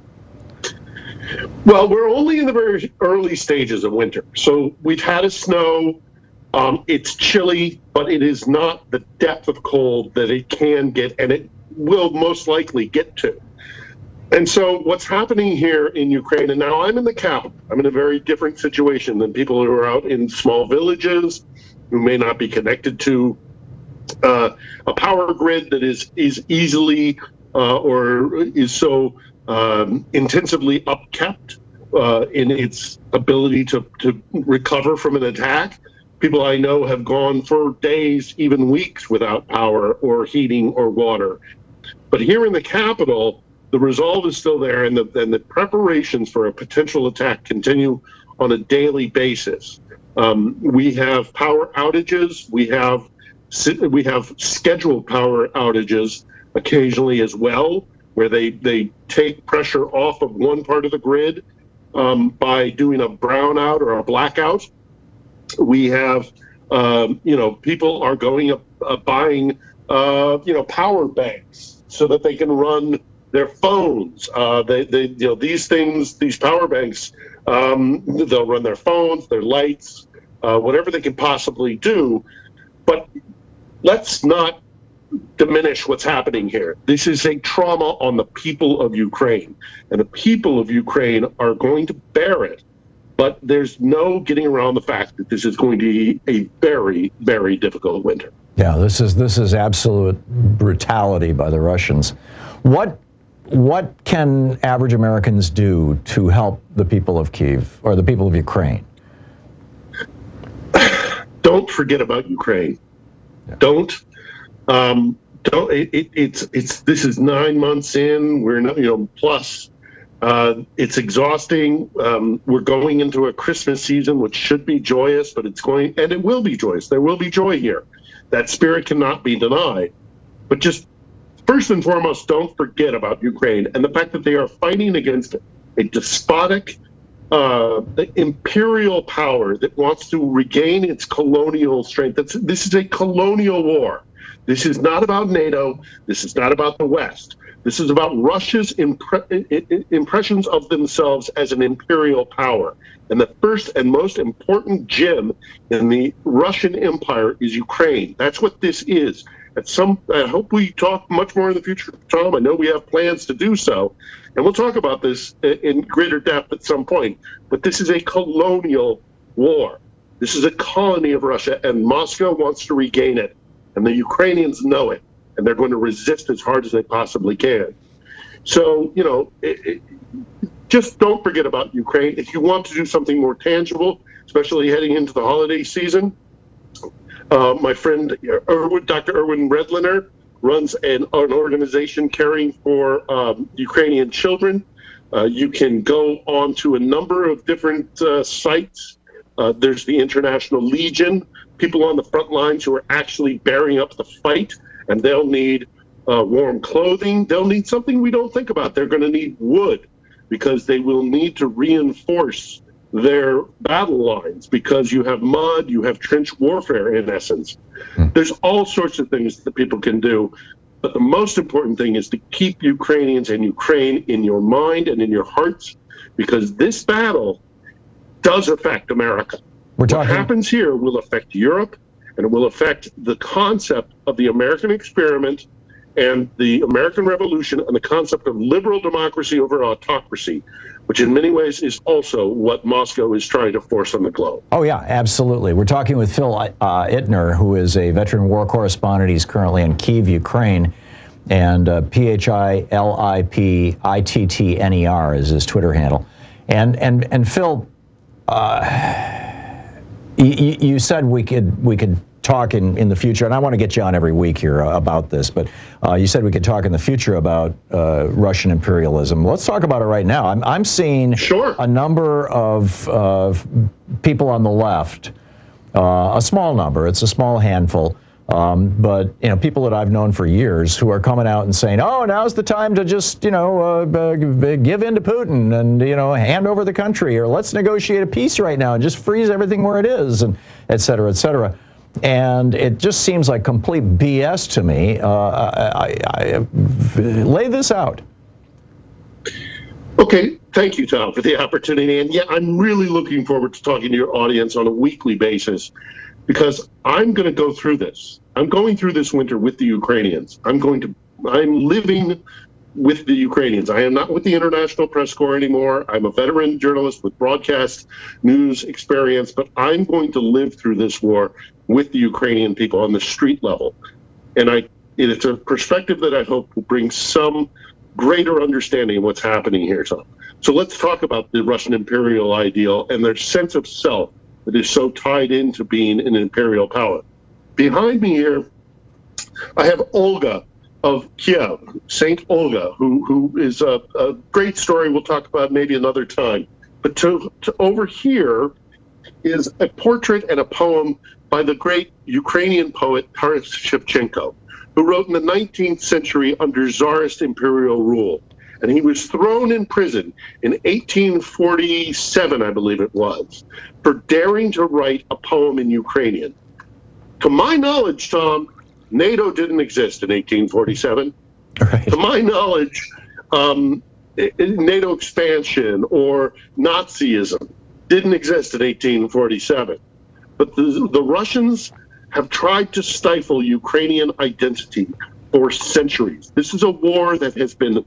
Well, we're only in the very early stages of winter, so we've had a snow. Um, it's chilly, but it is not the depth of cold that it can get, and it will most likely get to. And so what's happening here in Ukraine, and now I'm in the capital, I'm in a very different situation than people who are out in small villages who may not be connected to uh, a power grid that is, is easily uh, or is so um, intensively upkept uh, in its ability to, to recover from an attack. People I know have gone for days, even weeks, without power or heating or water. But here in the capital, the resolve is still there, and the, and the preparations for a potential attack continue on a daily basis. Um, we have power outages. We have we have scheduled power outages occasionally as well, where they, they take pressure off of one part of the grid um, by doing a brownout or a blackout. We have, um, you know, people are going up uh, buying, uh, you know, power banks so that they can run their phones. Uh, they, they, you know, these things, these power banks, um, they'll run their phones, their lights, uh, whatever they can possibly do. But let's not diminish what's happening here. This is a trauma on the people of Ukraine, and the people of Ukraine are going to bear it. But there's no getting around the fact that this is going to be a very, very difficult winter. Yeah, this is this is absolute brutality by the Russians. What what can average Americans do to help the people of Kyiv or the people of Ukraine? Don't forget about Ukraine. Yeah. Don't. Um, don't. It, it, it's it's. This is nine months in. We're not. You know. Plus. Uh, it's exhausting. Um, we're going into a Christmas season, which should be joyous, but it's going, and it will be joyous. There will be joy here. That spirit cannot be denied. But just first and foremost, don't forget about Ukraine and the fact that they are fighting against a despotic, uh, imperial power that wants to regain its colonial strength. That's, this is a colonial war. This is not about NATO. This is not about the West. This is about Russia's impre- impressions of themselves as an imperial power. And the first and most important gem in the Russian Empire is Ukraine. That's what this is. At some, I hope we talk much more in the future, Tom. I know we have plans to do so. And we'll talk about this in greater depth at some point. But this is a colonial war. This is a colony of Russia, and Moscow wants to regain it. And the Ukrainians know it. And they're going to resist as hard as they possibly can. So, you know, it, it, just don't forget about Ukraine. If you want to do something more tangible, especially heading into the holiday season, Uh, my friend Erwin, Doctor Erwin Redliner runs an, an organization caring for um, Ukrainian children. Uh, you can go on to a number of different uh, sites. Uh, there's the International Legion, people on the front lines who are actually bearing up the fight, and they'll need uh, warm clothing. They'll need something we don't think about. They're going to need wood because they will need to reinforce their battle lines because you have mud, you have trench warfare in essence. Hmm. There's all sorts of things that people can do, but the most important thing is to keep Ukrainians and Ukraine in your mind and in your hearts, because this battle does affect America. We're talking- what happens here will affect Europe, and it will affect the concept of the American experiment and the American Revolution and the concept of liberal democracy over autocracy, which in many ways is also what Moscow is trying to force on the globe. Oh, yeah, absolutely. We're talking with Phil uh, Ittner, who is a veteran war correspondent. He's currently in Kyiv, Ukraine, and uh, P H I L I P I T T N E R is his Twitter handle. And and and Phil, uh, you, you said we could we could talk in, in the future, and I want to get you on every week here uh, about this, but uh, you said we could talk in the future about uh, Russian imperialism. Let's talk about it right now. I'm, I'm seeing sure. a number of uh, people on the left, uh, a small number, it's a small handful, um, but you know, people that I've known for years who are coming out and saying, oh, now's the time to just, you know, uh, give in to Putin and, you know, hand over the country, or let's negotiate a peace right now and just freeze everything where it is, and et cetera, et cetera. And it just seems like complete B S to me. Uh, I, I, I, lay this out. Okay, thank you, Tom, for the opportunity. And yeah, I'm really looking forward to talking to your audience on a weekly basis, because I'm going to go through this. I'm going through this winter with the Ukrainians. I'm going to, I'm living with the Ukrainians. I am not with the International Press Corps anymore. I'm a veteran journalist with broadcast news experience, but I'm going to live through this war with the Ukrainian people on the street level. And I, it's a perspective that I hope will bring some greater understanding of what's happening here. So, so let's talk about the Russian imperial ideal and their sense of self that is so tied into being an imperial power. Behind me here, I have Olga of Kiev, Saint Olga, who who is a, a great story we'll talk about maybe another time. But to, to over here is a portrait and a poem by the great Ukrainian poet Taras Shevchenko, who wrote in the nineteenth century under Tsarist imperial rule. And he was thrown in prison in eighteen forty-seven, I believe it was, for daring to write a poem in Ukrainian. To my knowledge, Tom, NATO didn't exist in eighteen forty-seven. Right. To my knowledge, um, NATO expansion or Nazism didn't exist in eighteen forty-seven. But the, the Russians have tried to stifle Ukrainian identity for centuries. This is a war that has been,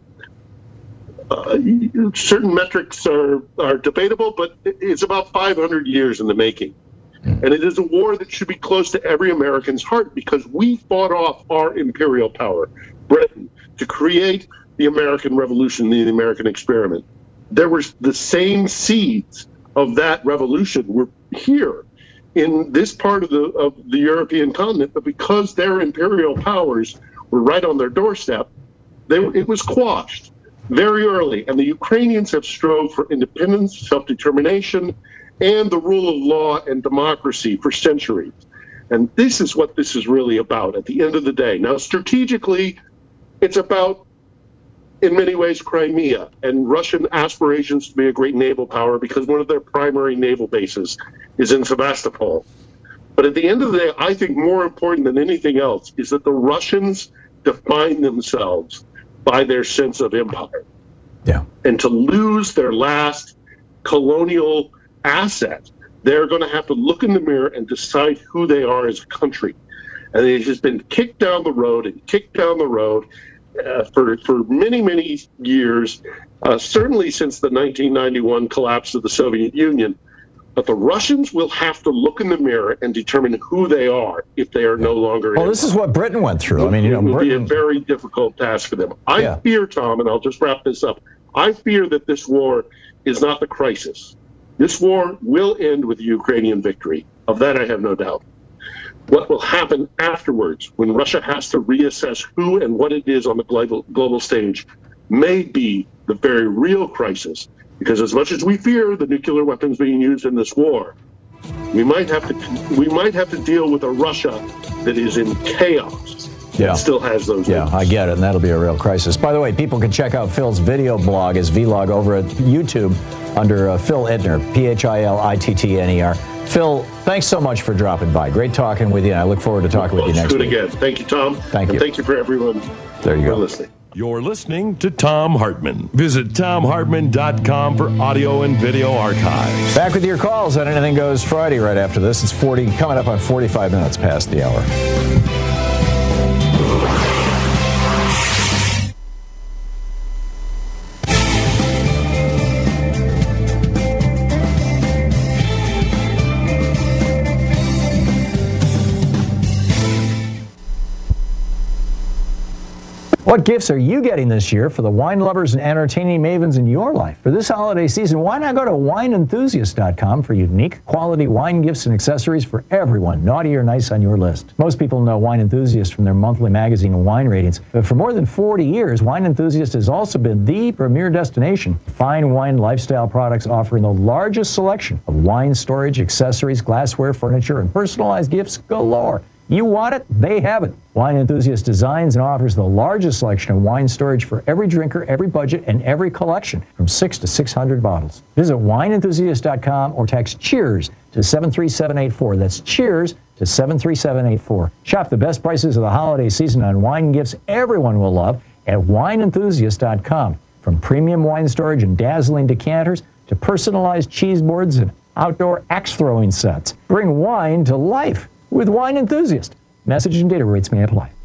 uh, certain metrics are, are debatable, but it's about five hundred years in the making. And it is a war that should be close to every American's heart, because we fought off our imperial power, Britain, to create the American Revolution, the American experiment. There were the same seeds of that revolution were here in this part of the of the European continent, but because their imperial powers were right on their doorstep, they, it was quashed very early. And the Ukrainians have strove for independence, self-determination, and the rule of law and democracy for centuries. And this is what this is really about at the end of the day. Now, strategically, it's about, in many ways, Crimea and Russian aspirations to be a great naval power, because one of their primary naval bases is in Sevastopol. But at the end of the day, I think more important than anything else is that the Russians define themselves by their sense of empire. Yeah. And to lose their last colonial asset, they're going to have to look in the mirror and decide who they are as a country. And it has been kicked down the road and kicked down the road uh, for, for many, many years, uh, certainly since the nineteen ninety-one collapse of the Soviet Union. But the Russians will have to look in the mirror and determine who they are if they are no longer. Well, this is what Britain went through. I mean, you know, it will Britain... be a very difficult task for them. I Yeah. fear, Tom, and I'll just wrap this up. I fear that this war is not the crisis. This war will end with Ukrainian victory. Of that, I have no doubt. what will happen afterwards when Russia has to reassess who and what it is on the global, global stage may be the very real crisis. Because as much as we fear the nuclear weapons being used in this war, we might have to we might have to deal with a Russia that is in chaos. Yeah. It still has those. Yeah, weapons. I get it, and that'll be a real crisis. By the way, people can check out Phil's video blog, his vlog, over at YouTube under uh, Phil Ittner, P H I L I T T N E R. Phil, thanks so much for dropping by. Great talking with you, and I look forward to talking with you next week. week. Do it again. Thank you, Tom. Thank and you. Thank you for everyone there you for go. listening. You're listening to Thom Hartmann. Visit Thom Hartmann dot com for audio and video archives. Back with your calls on Anything Goes Friday right after this. It's forty coming up on forty-five minutes past the hour. What gifts are you getting this year for the wine lovers and entertaining mavens in your life? For this holiday season, why not go to wine enthusiast dot com for unique quality wine gifts and accessories for everyone, naughty or nice on your list. Most people know Wine Enthusiast from their monthly magazine and wine ratings, but for more than forty years, Wine Enthusiast has also been the premier destination for fine wine lifestyle products, offering the largest selection of wine storage, accessories, glassware, furniture, and personalized gifts galore. You want it, they have it. Wine Enthusiast designs and offers the largest selection of wine storage for every drinker, every budget, and every collection, from six to six hundred bottles. Visit wine enthusiast dot com or text CHEERS to seven three seven eight four. That's CHEERS to seven three seven eight four. Shop the best prices of the holiday season on wine gifts everyone will love at wine enthusiast dot com. From premium wine storage and dazzling decanters to personalized cheese boards and outdoor axe-throwing sets. Bring wine to life with Wine Enthusiast. Message and data rates may apply.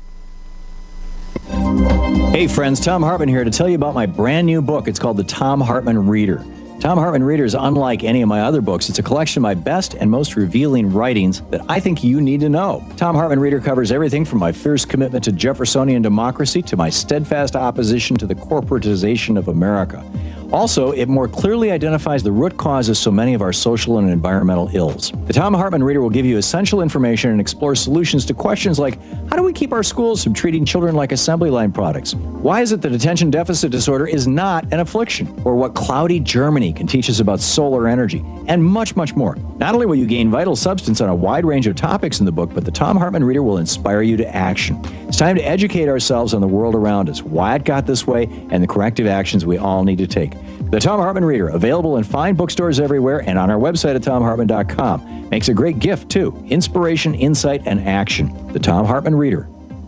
Hey friends, Thom Hartmann here to tell you about my brand new book. It's called The Thom Hartmann Reader. Thom Hartmann Reader is unlike any of my other books. It's a collection of my best and most revealing writings that I think you need to know. Thom Hartmann Reader covers everything from my fierce commitment to Jeffersonian democracy to my steadfast opposition to the corporatization of America. Also, it more clearly identifies the root causes of so many of our social and environmental ills. The Thom Hartmann Reader will give you essential information and explore solutions to questions like, how do we keep our schools from treating children like assembly line products? Why is it that attention deficit disorder is not an affliction? Or what cloudy Germany can teach us about solar energy? And much, much more. Not only will you gain vital substance on a wide range of topics in the book, but the Thom Hartmann Reader will inspire you to action. It's time to educate ourselves on the world around us, why it got this way, and the corrective actions we all need to take. The Thom Hartmann Reader, available in fine bookstores everywhere and on our website at thom hartmann dot com. Makes a great gift, too. Inspiration, insight, and action. The Thom Hartmann Reader.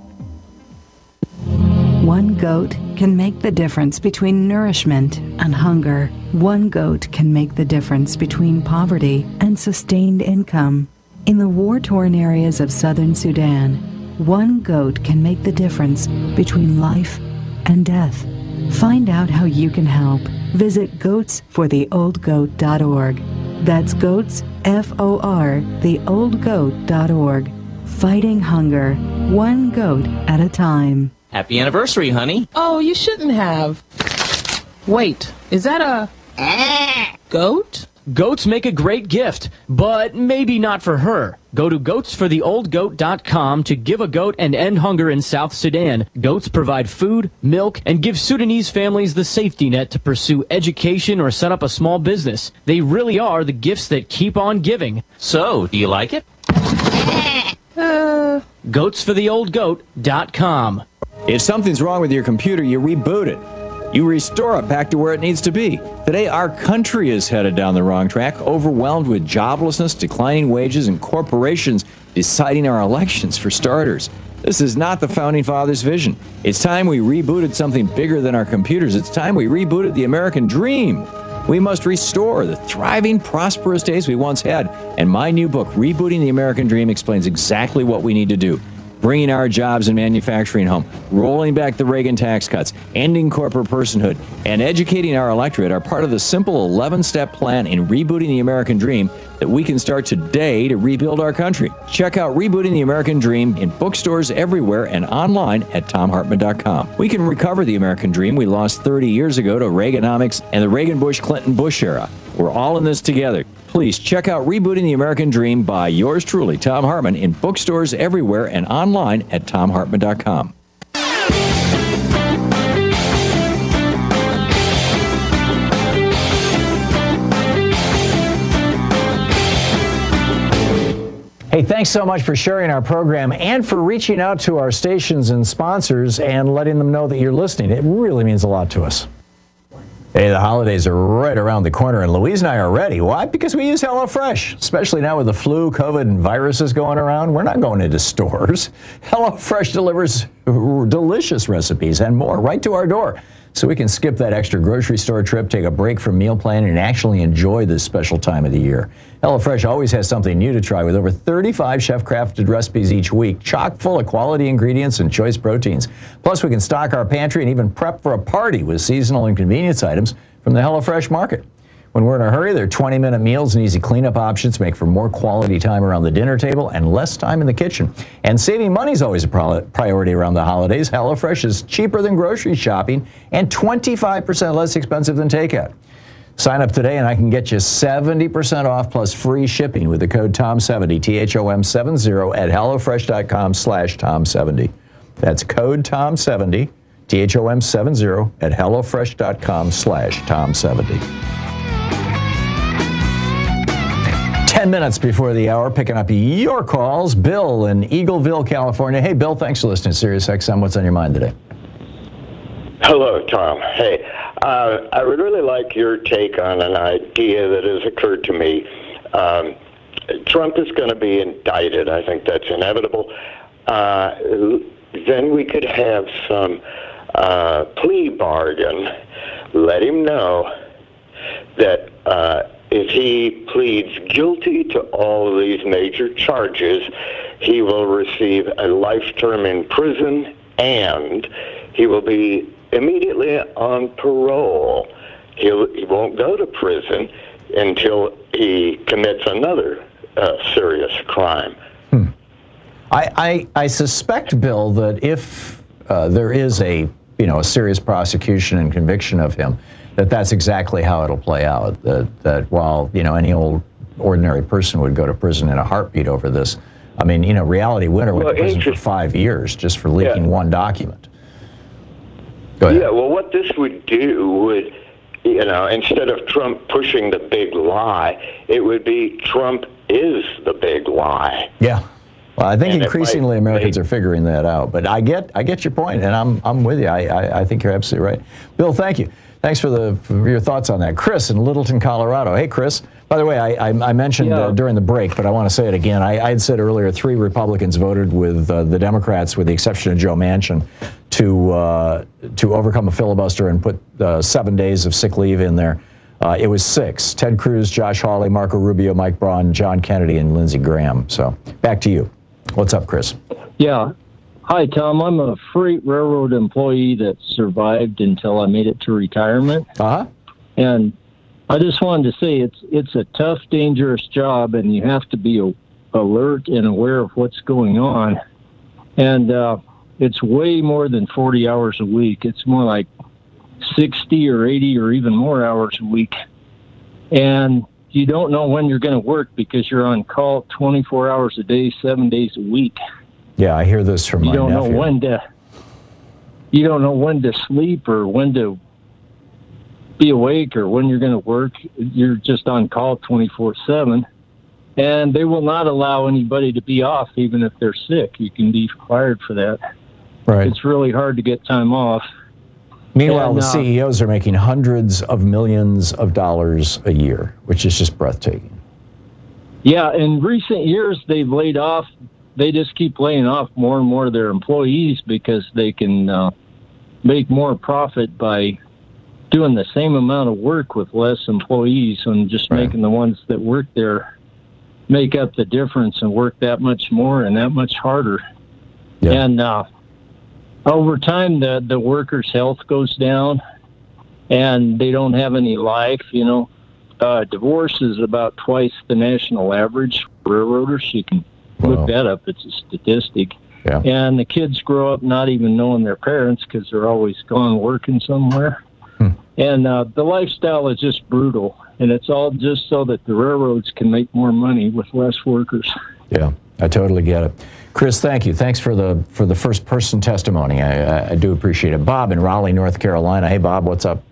One goat can make the difference between nourishment and hunger. One goat can make the difference between poverty and sustained income. In the war-torn areas of southern Sudan, one goat can make the difference between life and death. Find out how you can help. Visit goats for the old goat dot org. That's goats, F O R, the old goat dot org. Fighting hunger, one goat at a time. Happy anniversary, honey. Oh, you shouldn't have. Wait, is that a goat? Goats make a great gift, but maybe not for her. Go to goats for the old goat dot com to give a goat and end hunger in South Sudan. Goats provide food, milk, and give Sudanese families the safety net to pursue education or set up a small business. They really are the gifts that keep on giving. So, do you like it? Uh... goats for the old goat dot com. If something's wrong with your computer, you reboot it. You restore it back to where it needs to be. Today, our country is headed down the wrong track, overwhelmed with joblessness, declining wages, and corporations deciding our elections, for starters. This is not the Founding Fathers' vision. It's time we rebooted something bigger than our computers. It's time we rebooted the American dream. We must restore the thriving, prosperous days we once had. And my new book, Rebooting the American Dream, explains exactly what we need to do. Bringing our jobs and manufacturing home, rolling back the Reagan tax cuts, ending corporate personhood, and educating our electorate are part of the simple eleven-step plan in rebooting the American dream that we can start today to rebuild our country. Check out Rebooting the American Dream in bookstores everywhere and online at tom hartman dot com. We can recover the American dream we lost thirty years ago to Reaganomics and the Reagan-Bush-Clinton-Bush era. We're all in this together. Please check out Rebooting the American Dream by yours truly, Thom Hartmann, in bookstores everywhere and online at tom hartman dot com. Hey, thanks so much for sharing our program and for reaching out to our stations and sponsors and letting them know that you're listening. It really means a lot to us. Hey, the holidays are right around the corner, and Louise and I are ready. Why? Because we use HelloFresh, especially now with the flu, COVID, and viruses going around. We're not going into stores. HelloFresh delivers delicious recipes and more right to our door, so we can skip that extra grocery store trip, take a break from meal planning, and actually enjoy this special time of the year. HelloFresh always has something new to try with over thirty-five chef-crafted recipes each week, chock full of quality ingredients and choice proteins. Plus, we can stock our pantry and even prep for a party with seasonal and convenience items from the HelloFresh market. When we're in a hurry, their twenty-minute meals and easy cleanup options make for more quality time around the dinner table and less time in the kitchen. And saving money is always a priority around the holidays. HelloFresh is cheaper than grocery shopping and twenty-five percent less expensive than takeout. Sign up today and I can get you seventy percent off plus free shipping with the code Tom seventy, T H O M seventy, at HelloFresh.com slash Tom seventy. That's code Tom seventy, T H O M seventy, at HelloFresh.com slash Tom seventy. Ten minutes before the hour, picking up your calls. Bill in Eagleville, California. Hey, Bill, thanks for listening to Sirius X M. What's on your mind today? Hello, Tom. Hey, uh, I would really like your take on an idea that has occurred to me. Um, Trump is going to be indicted. I think that's inevitable. Uh, then we could have some uh, plea bargain. Let him know that uh, if he pleads guilty to all of these major charges, he will receive a life term in prison and he will be immediately on parole. He'll, he won't go to prison until he commits another uh, serious crime. Hmm. I, I I suspect, Bill, that if uh, there is a you know a serious prosecution and conviction of him, that that's exactly how it'll play out. That that while you know any old ordinary person would go to prison in a heartbeat over this, I mean you know Reality Winner went well, to prison for five years just for leaking yeah. one document. Go ahead. Yeah, well, what this would do would, you know, instead of Trump pushing the big lie, it would be Trump is the big lie. Yeah. Well, I think and increasingly Americans make, are figuring that out. But I get I get your point, and I'm I'm with you. I, I, I think you're absolutely right. Bill, thank you. Thanks for the for your thoughts on that. Chris in Littleton, Colorado. Hey, Chris. By the way, I, I, I mentioned yeah. uh, during the break, but I want to say it again. I, I had said earlier three Republicans voted with uh, the Democrats, with the exception of Joe Manchin, to uh, to overcome a filibuster and put uh, seven days of sick leave in there. Uh, it was six. Ted Cruz, Josh Hawley, Marco Rubio, Mike Braun, John Kennedy, and Lindsey Graham. So back to you. What's up, Chris? Yeah. Hi, Tom. I'm a freight railroad employee that survived until I made it to retirement. Uh-huh. And I just wanted to say it's it's a tough, dangerous job, and you have to be a, alert and aware of what's going on. And uh, it's way more than forty hours a week. It's more like sixty or eighty or even more hours a week. And you don't know when you're going to work because you're on call twenty-four hours a day, seven days a week. Yeah, I hear this from you my nephew. You don't know when to. You don't know when to sleep or when to be awake or when you're going to work. You're just on call twenty-four seven, and they will not allow anybody to be off even if they're sick. You can be fired for that. Right. It's really hard to get time off. Meanwhile, and, the uh, C E Os are making hundreds of millions of dollars a year, which is just breathtaking. Yeah, in recent years, they've laid off. They just keep laying off more and more of their employees because they can uh, make more profit by doing the same amount of work with less employees and just right. making the ones that work there make up the difference and work that much more and that much harder. Yeah. And uh, over time, the, the workers' health goes down and they don't have any life, you know. uh, divorce is about twice the national average for railroaders. You can look Wow. that up. It's a statistic. Yeah. And the kids grow up not even knowing their parents because they're always gone working somewhere. Hmm. And uh, the lifestyle is just brutal. And it's all just so that the railroads can make more money with less workers. Yeah, I totally get it. Chris, thank you. Thanks for the for the first person testimony. I, I, I do appreciate it. Bob in Raleigh, North Carolina. Hey, Bob, what's up?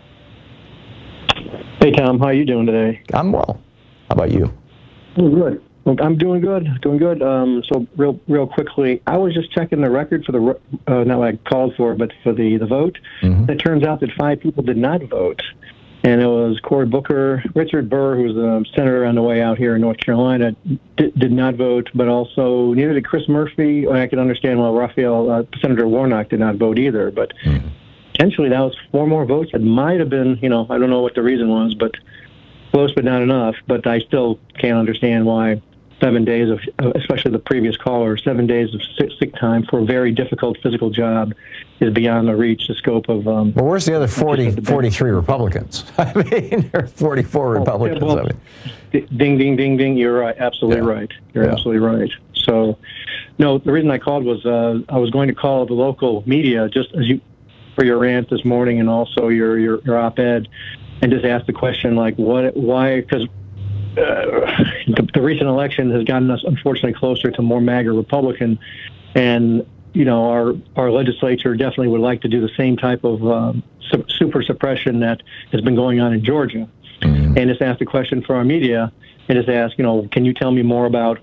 Hey, Tom. How you doing today? I'm well. How about you? Oh, good. Well, I'm doing good. Doing good. Um, so real, real quickly, I was just checking the record for the uh, not what I called for, but for the the vote. Mm-hmm. It turns out that five people did not vote, and it was Cory Booker, Richard Burr, who was a senator on the way out here in North Carolina, did, did not vote, but also neither did Chris Murphy. I can understand why Raphael, uh, Senator Warnock did not vote either, but. Mm-hmm. Potentially, that was four more votes. It might have been, you know, I don't know what the reason was, but close, but not enough. But I still can't understand why seven days of, especially the previous caller, seven days of sick, sick time for a very difficult physical job is beyond the reach, the scope of. Um, well, where's the other forty, forty-three Republicans? I mean, there are forty-four Republicans. Oh, yeah, well, I mean. Ding, ding, ding, ding. You're right. Absolutely yeah. right. You're yeah. absolutely right. So, no, the reason I called was uh, I was going to call the local media just as you. For your rant this morning and also your, your, your op-ed, and just ask the question, like, what, why, because uh, the, the recent election has gotten us, unfortunately, closer to more MAGA Republican, and, you know, our, our legislature definitely would like to do the same type of um, su- super suppression that has been going on in Georgia. Mm-hmm. And just ask the question for our media, and just ask, you know, can you tell me more about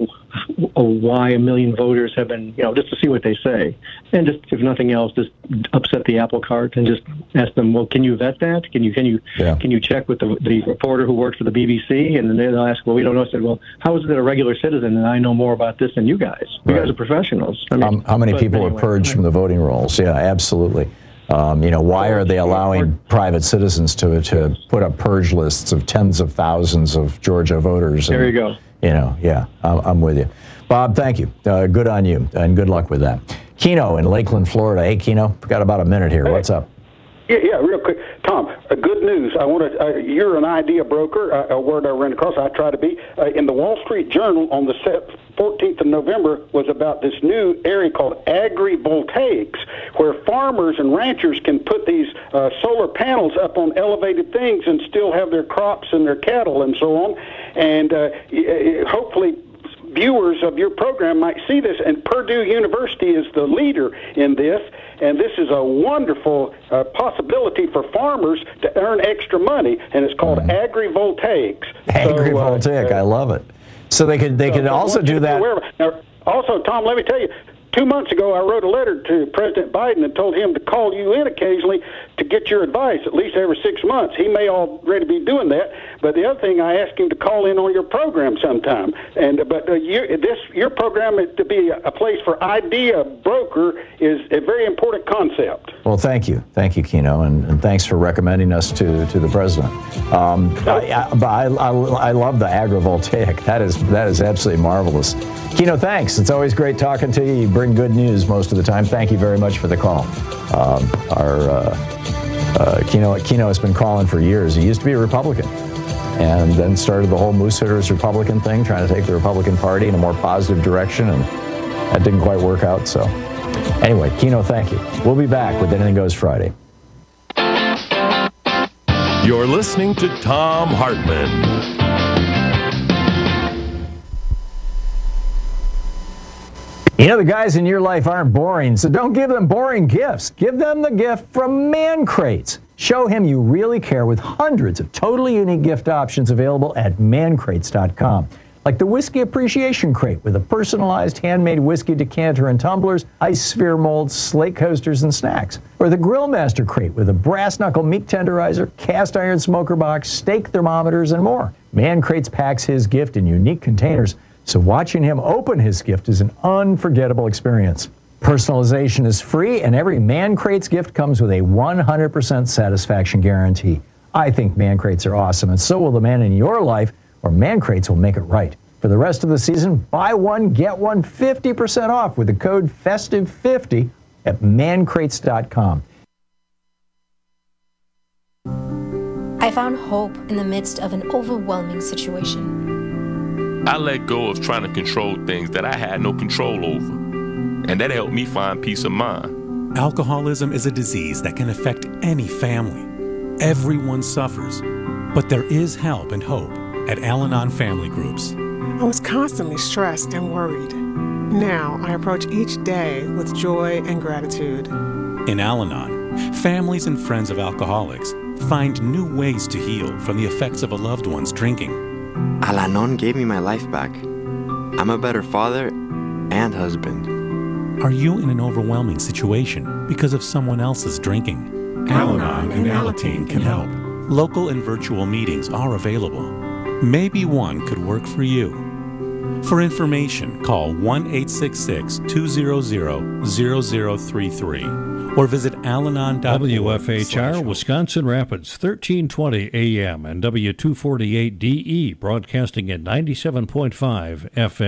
why a million voters have been, you know, just to see what they say. And just, if nothing else, just upset the apple cart and just ask them, well, can you vet that? Can you can you yeah. can you check with the, the reporter who works for the B B C? And then they'll ask, well, we don't know. I said, well, how is it a regular citizen and I know more about this than you guys? You right. guys are professionals. I mean, um, how many people anyway, are purged right. from the voting rolls? Yeah, absolutely. Um, you know, why are they allowing private citizens to to put up purge lists of tens of thousands of Georgia voters? And, there you go. You know, yeah, I'm, I'm with you. Bob, thank you. Uh, good on you, and good luck with that. Keno in Lakeland, Florida. Hey, Keno, we've got about a minute here. Hey. What's up? Yeah, yeah, real quick. Tom, uh, good news. I want to. Uh, you're an idea broker, uh, a word I ran across. I try to be. Uh, in the Wall Street Journal on the fourteenth of November was about this new area called agrivoltaics, where farmers and ranchers can put these uh, solar panels up on elevated things and still have their crops and their cattle and so on. And uh, hopefully viewers of your program might see this, and Purdue University is the leader in this, and this is a wonderful uh, possibility for farmers to earn extra money, and it's called mm. agrivoltaics. Agrivoltaic, so, uh, I love it. So they could they so could also do that. Now, also, Tom, let me tell you, two months ago I wrote a letter to President Biden and told him to call you in occasionally to get your advice, at least every six months. He may already be doing that, but the other thing, I asked him to call in on your program sometime. And but uh, you, this your program is to be a place for idea broker is a very important concept. Well, thank you, thank you, Keno, and, and thanks for recommending us to to the president. Um, I, I, I, I love the agrivoltaic. That is that is absolutely marvelous. Keno, thanks. It's always great talking to you. You bring good news most of the time. Thank you very much for the call. Um, our uh, uh, Keno, Keno has been calling for years. He used to be a Republican, and then started the whole Mooseheaders Republican thing, trying to take the Republican Party in a more positive direction, and that didn't quite work out. So anyway, Keno, thank you. We'll be back with Anything Goes Friday. You're listening to Thom Hartmann. You know, the guys in your life aren't boring, so don't give them boring gifts. Give them the gift from Man Crates. Show him you really care with hundreds of totally unique gift options available at man crates dot com. Like the Whiskey Appreciation Crate with a personalized handmade whiskey decanter and tumblers, ice sphere molds, slate coasters, and snacks. Or the Grill Master Crate with a brass knuckle meat tenderizer, cast iron smoker box, steak thermometers, and more. Man Crates packs his gift in unique containers, so watching him open his gift is an unforgettable experience. Personalization is free, and every Man Crates gift comes with a one hundred percent satisfaction guarantee. I think Man Crates are awesome, and so will the man in your life, or Man Crates will make it right. For the rest of the season, buy one, get one fifty percent off with the code festive fifty at man crates dot com. I found hope in the midst of an overwhelming situation. I let go of trying to control things that I had no control over, and that helped me find peace of mind. Alcoholism is a disease that can affect any family. Everyone suffers, but there is help and hope at Al-Anon Family Groups. I was constantly stressed and worried. Now I approach each day with joy and gratitude. In Al-Anon, families and friends of alcoholics find new ways to heal from the effects of a loved one's drinking. Al-Anon gave me my life back. I'm a better father and husband. Are you in an overwhelming situation because of someone else's drinking? Al-Anon and Alateen can help. Local and virtual meetings are available. Maybe one could work for you. For information, call one eight six six, two zero zero, zero zero three three or visit alanon dot org. W F H R Wisconsin Rapids, thirteen twenty A M and W two forty-eight D E, broadcasting at ninety-seven point five F M.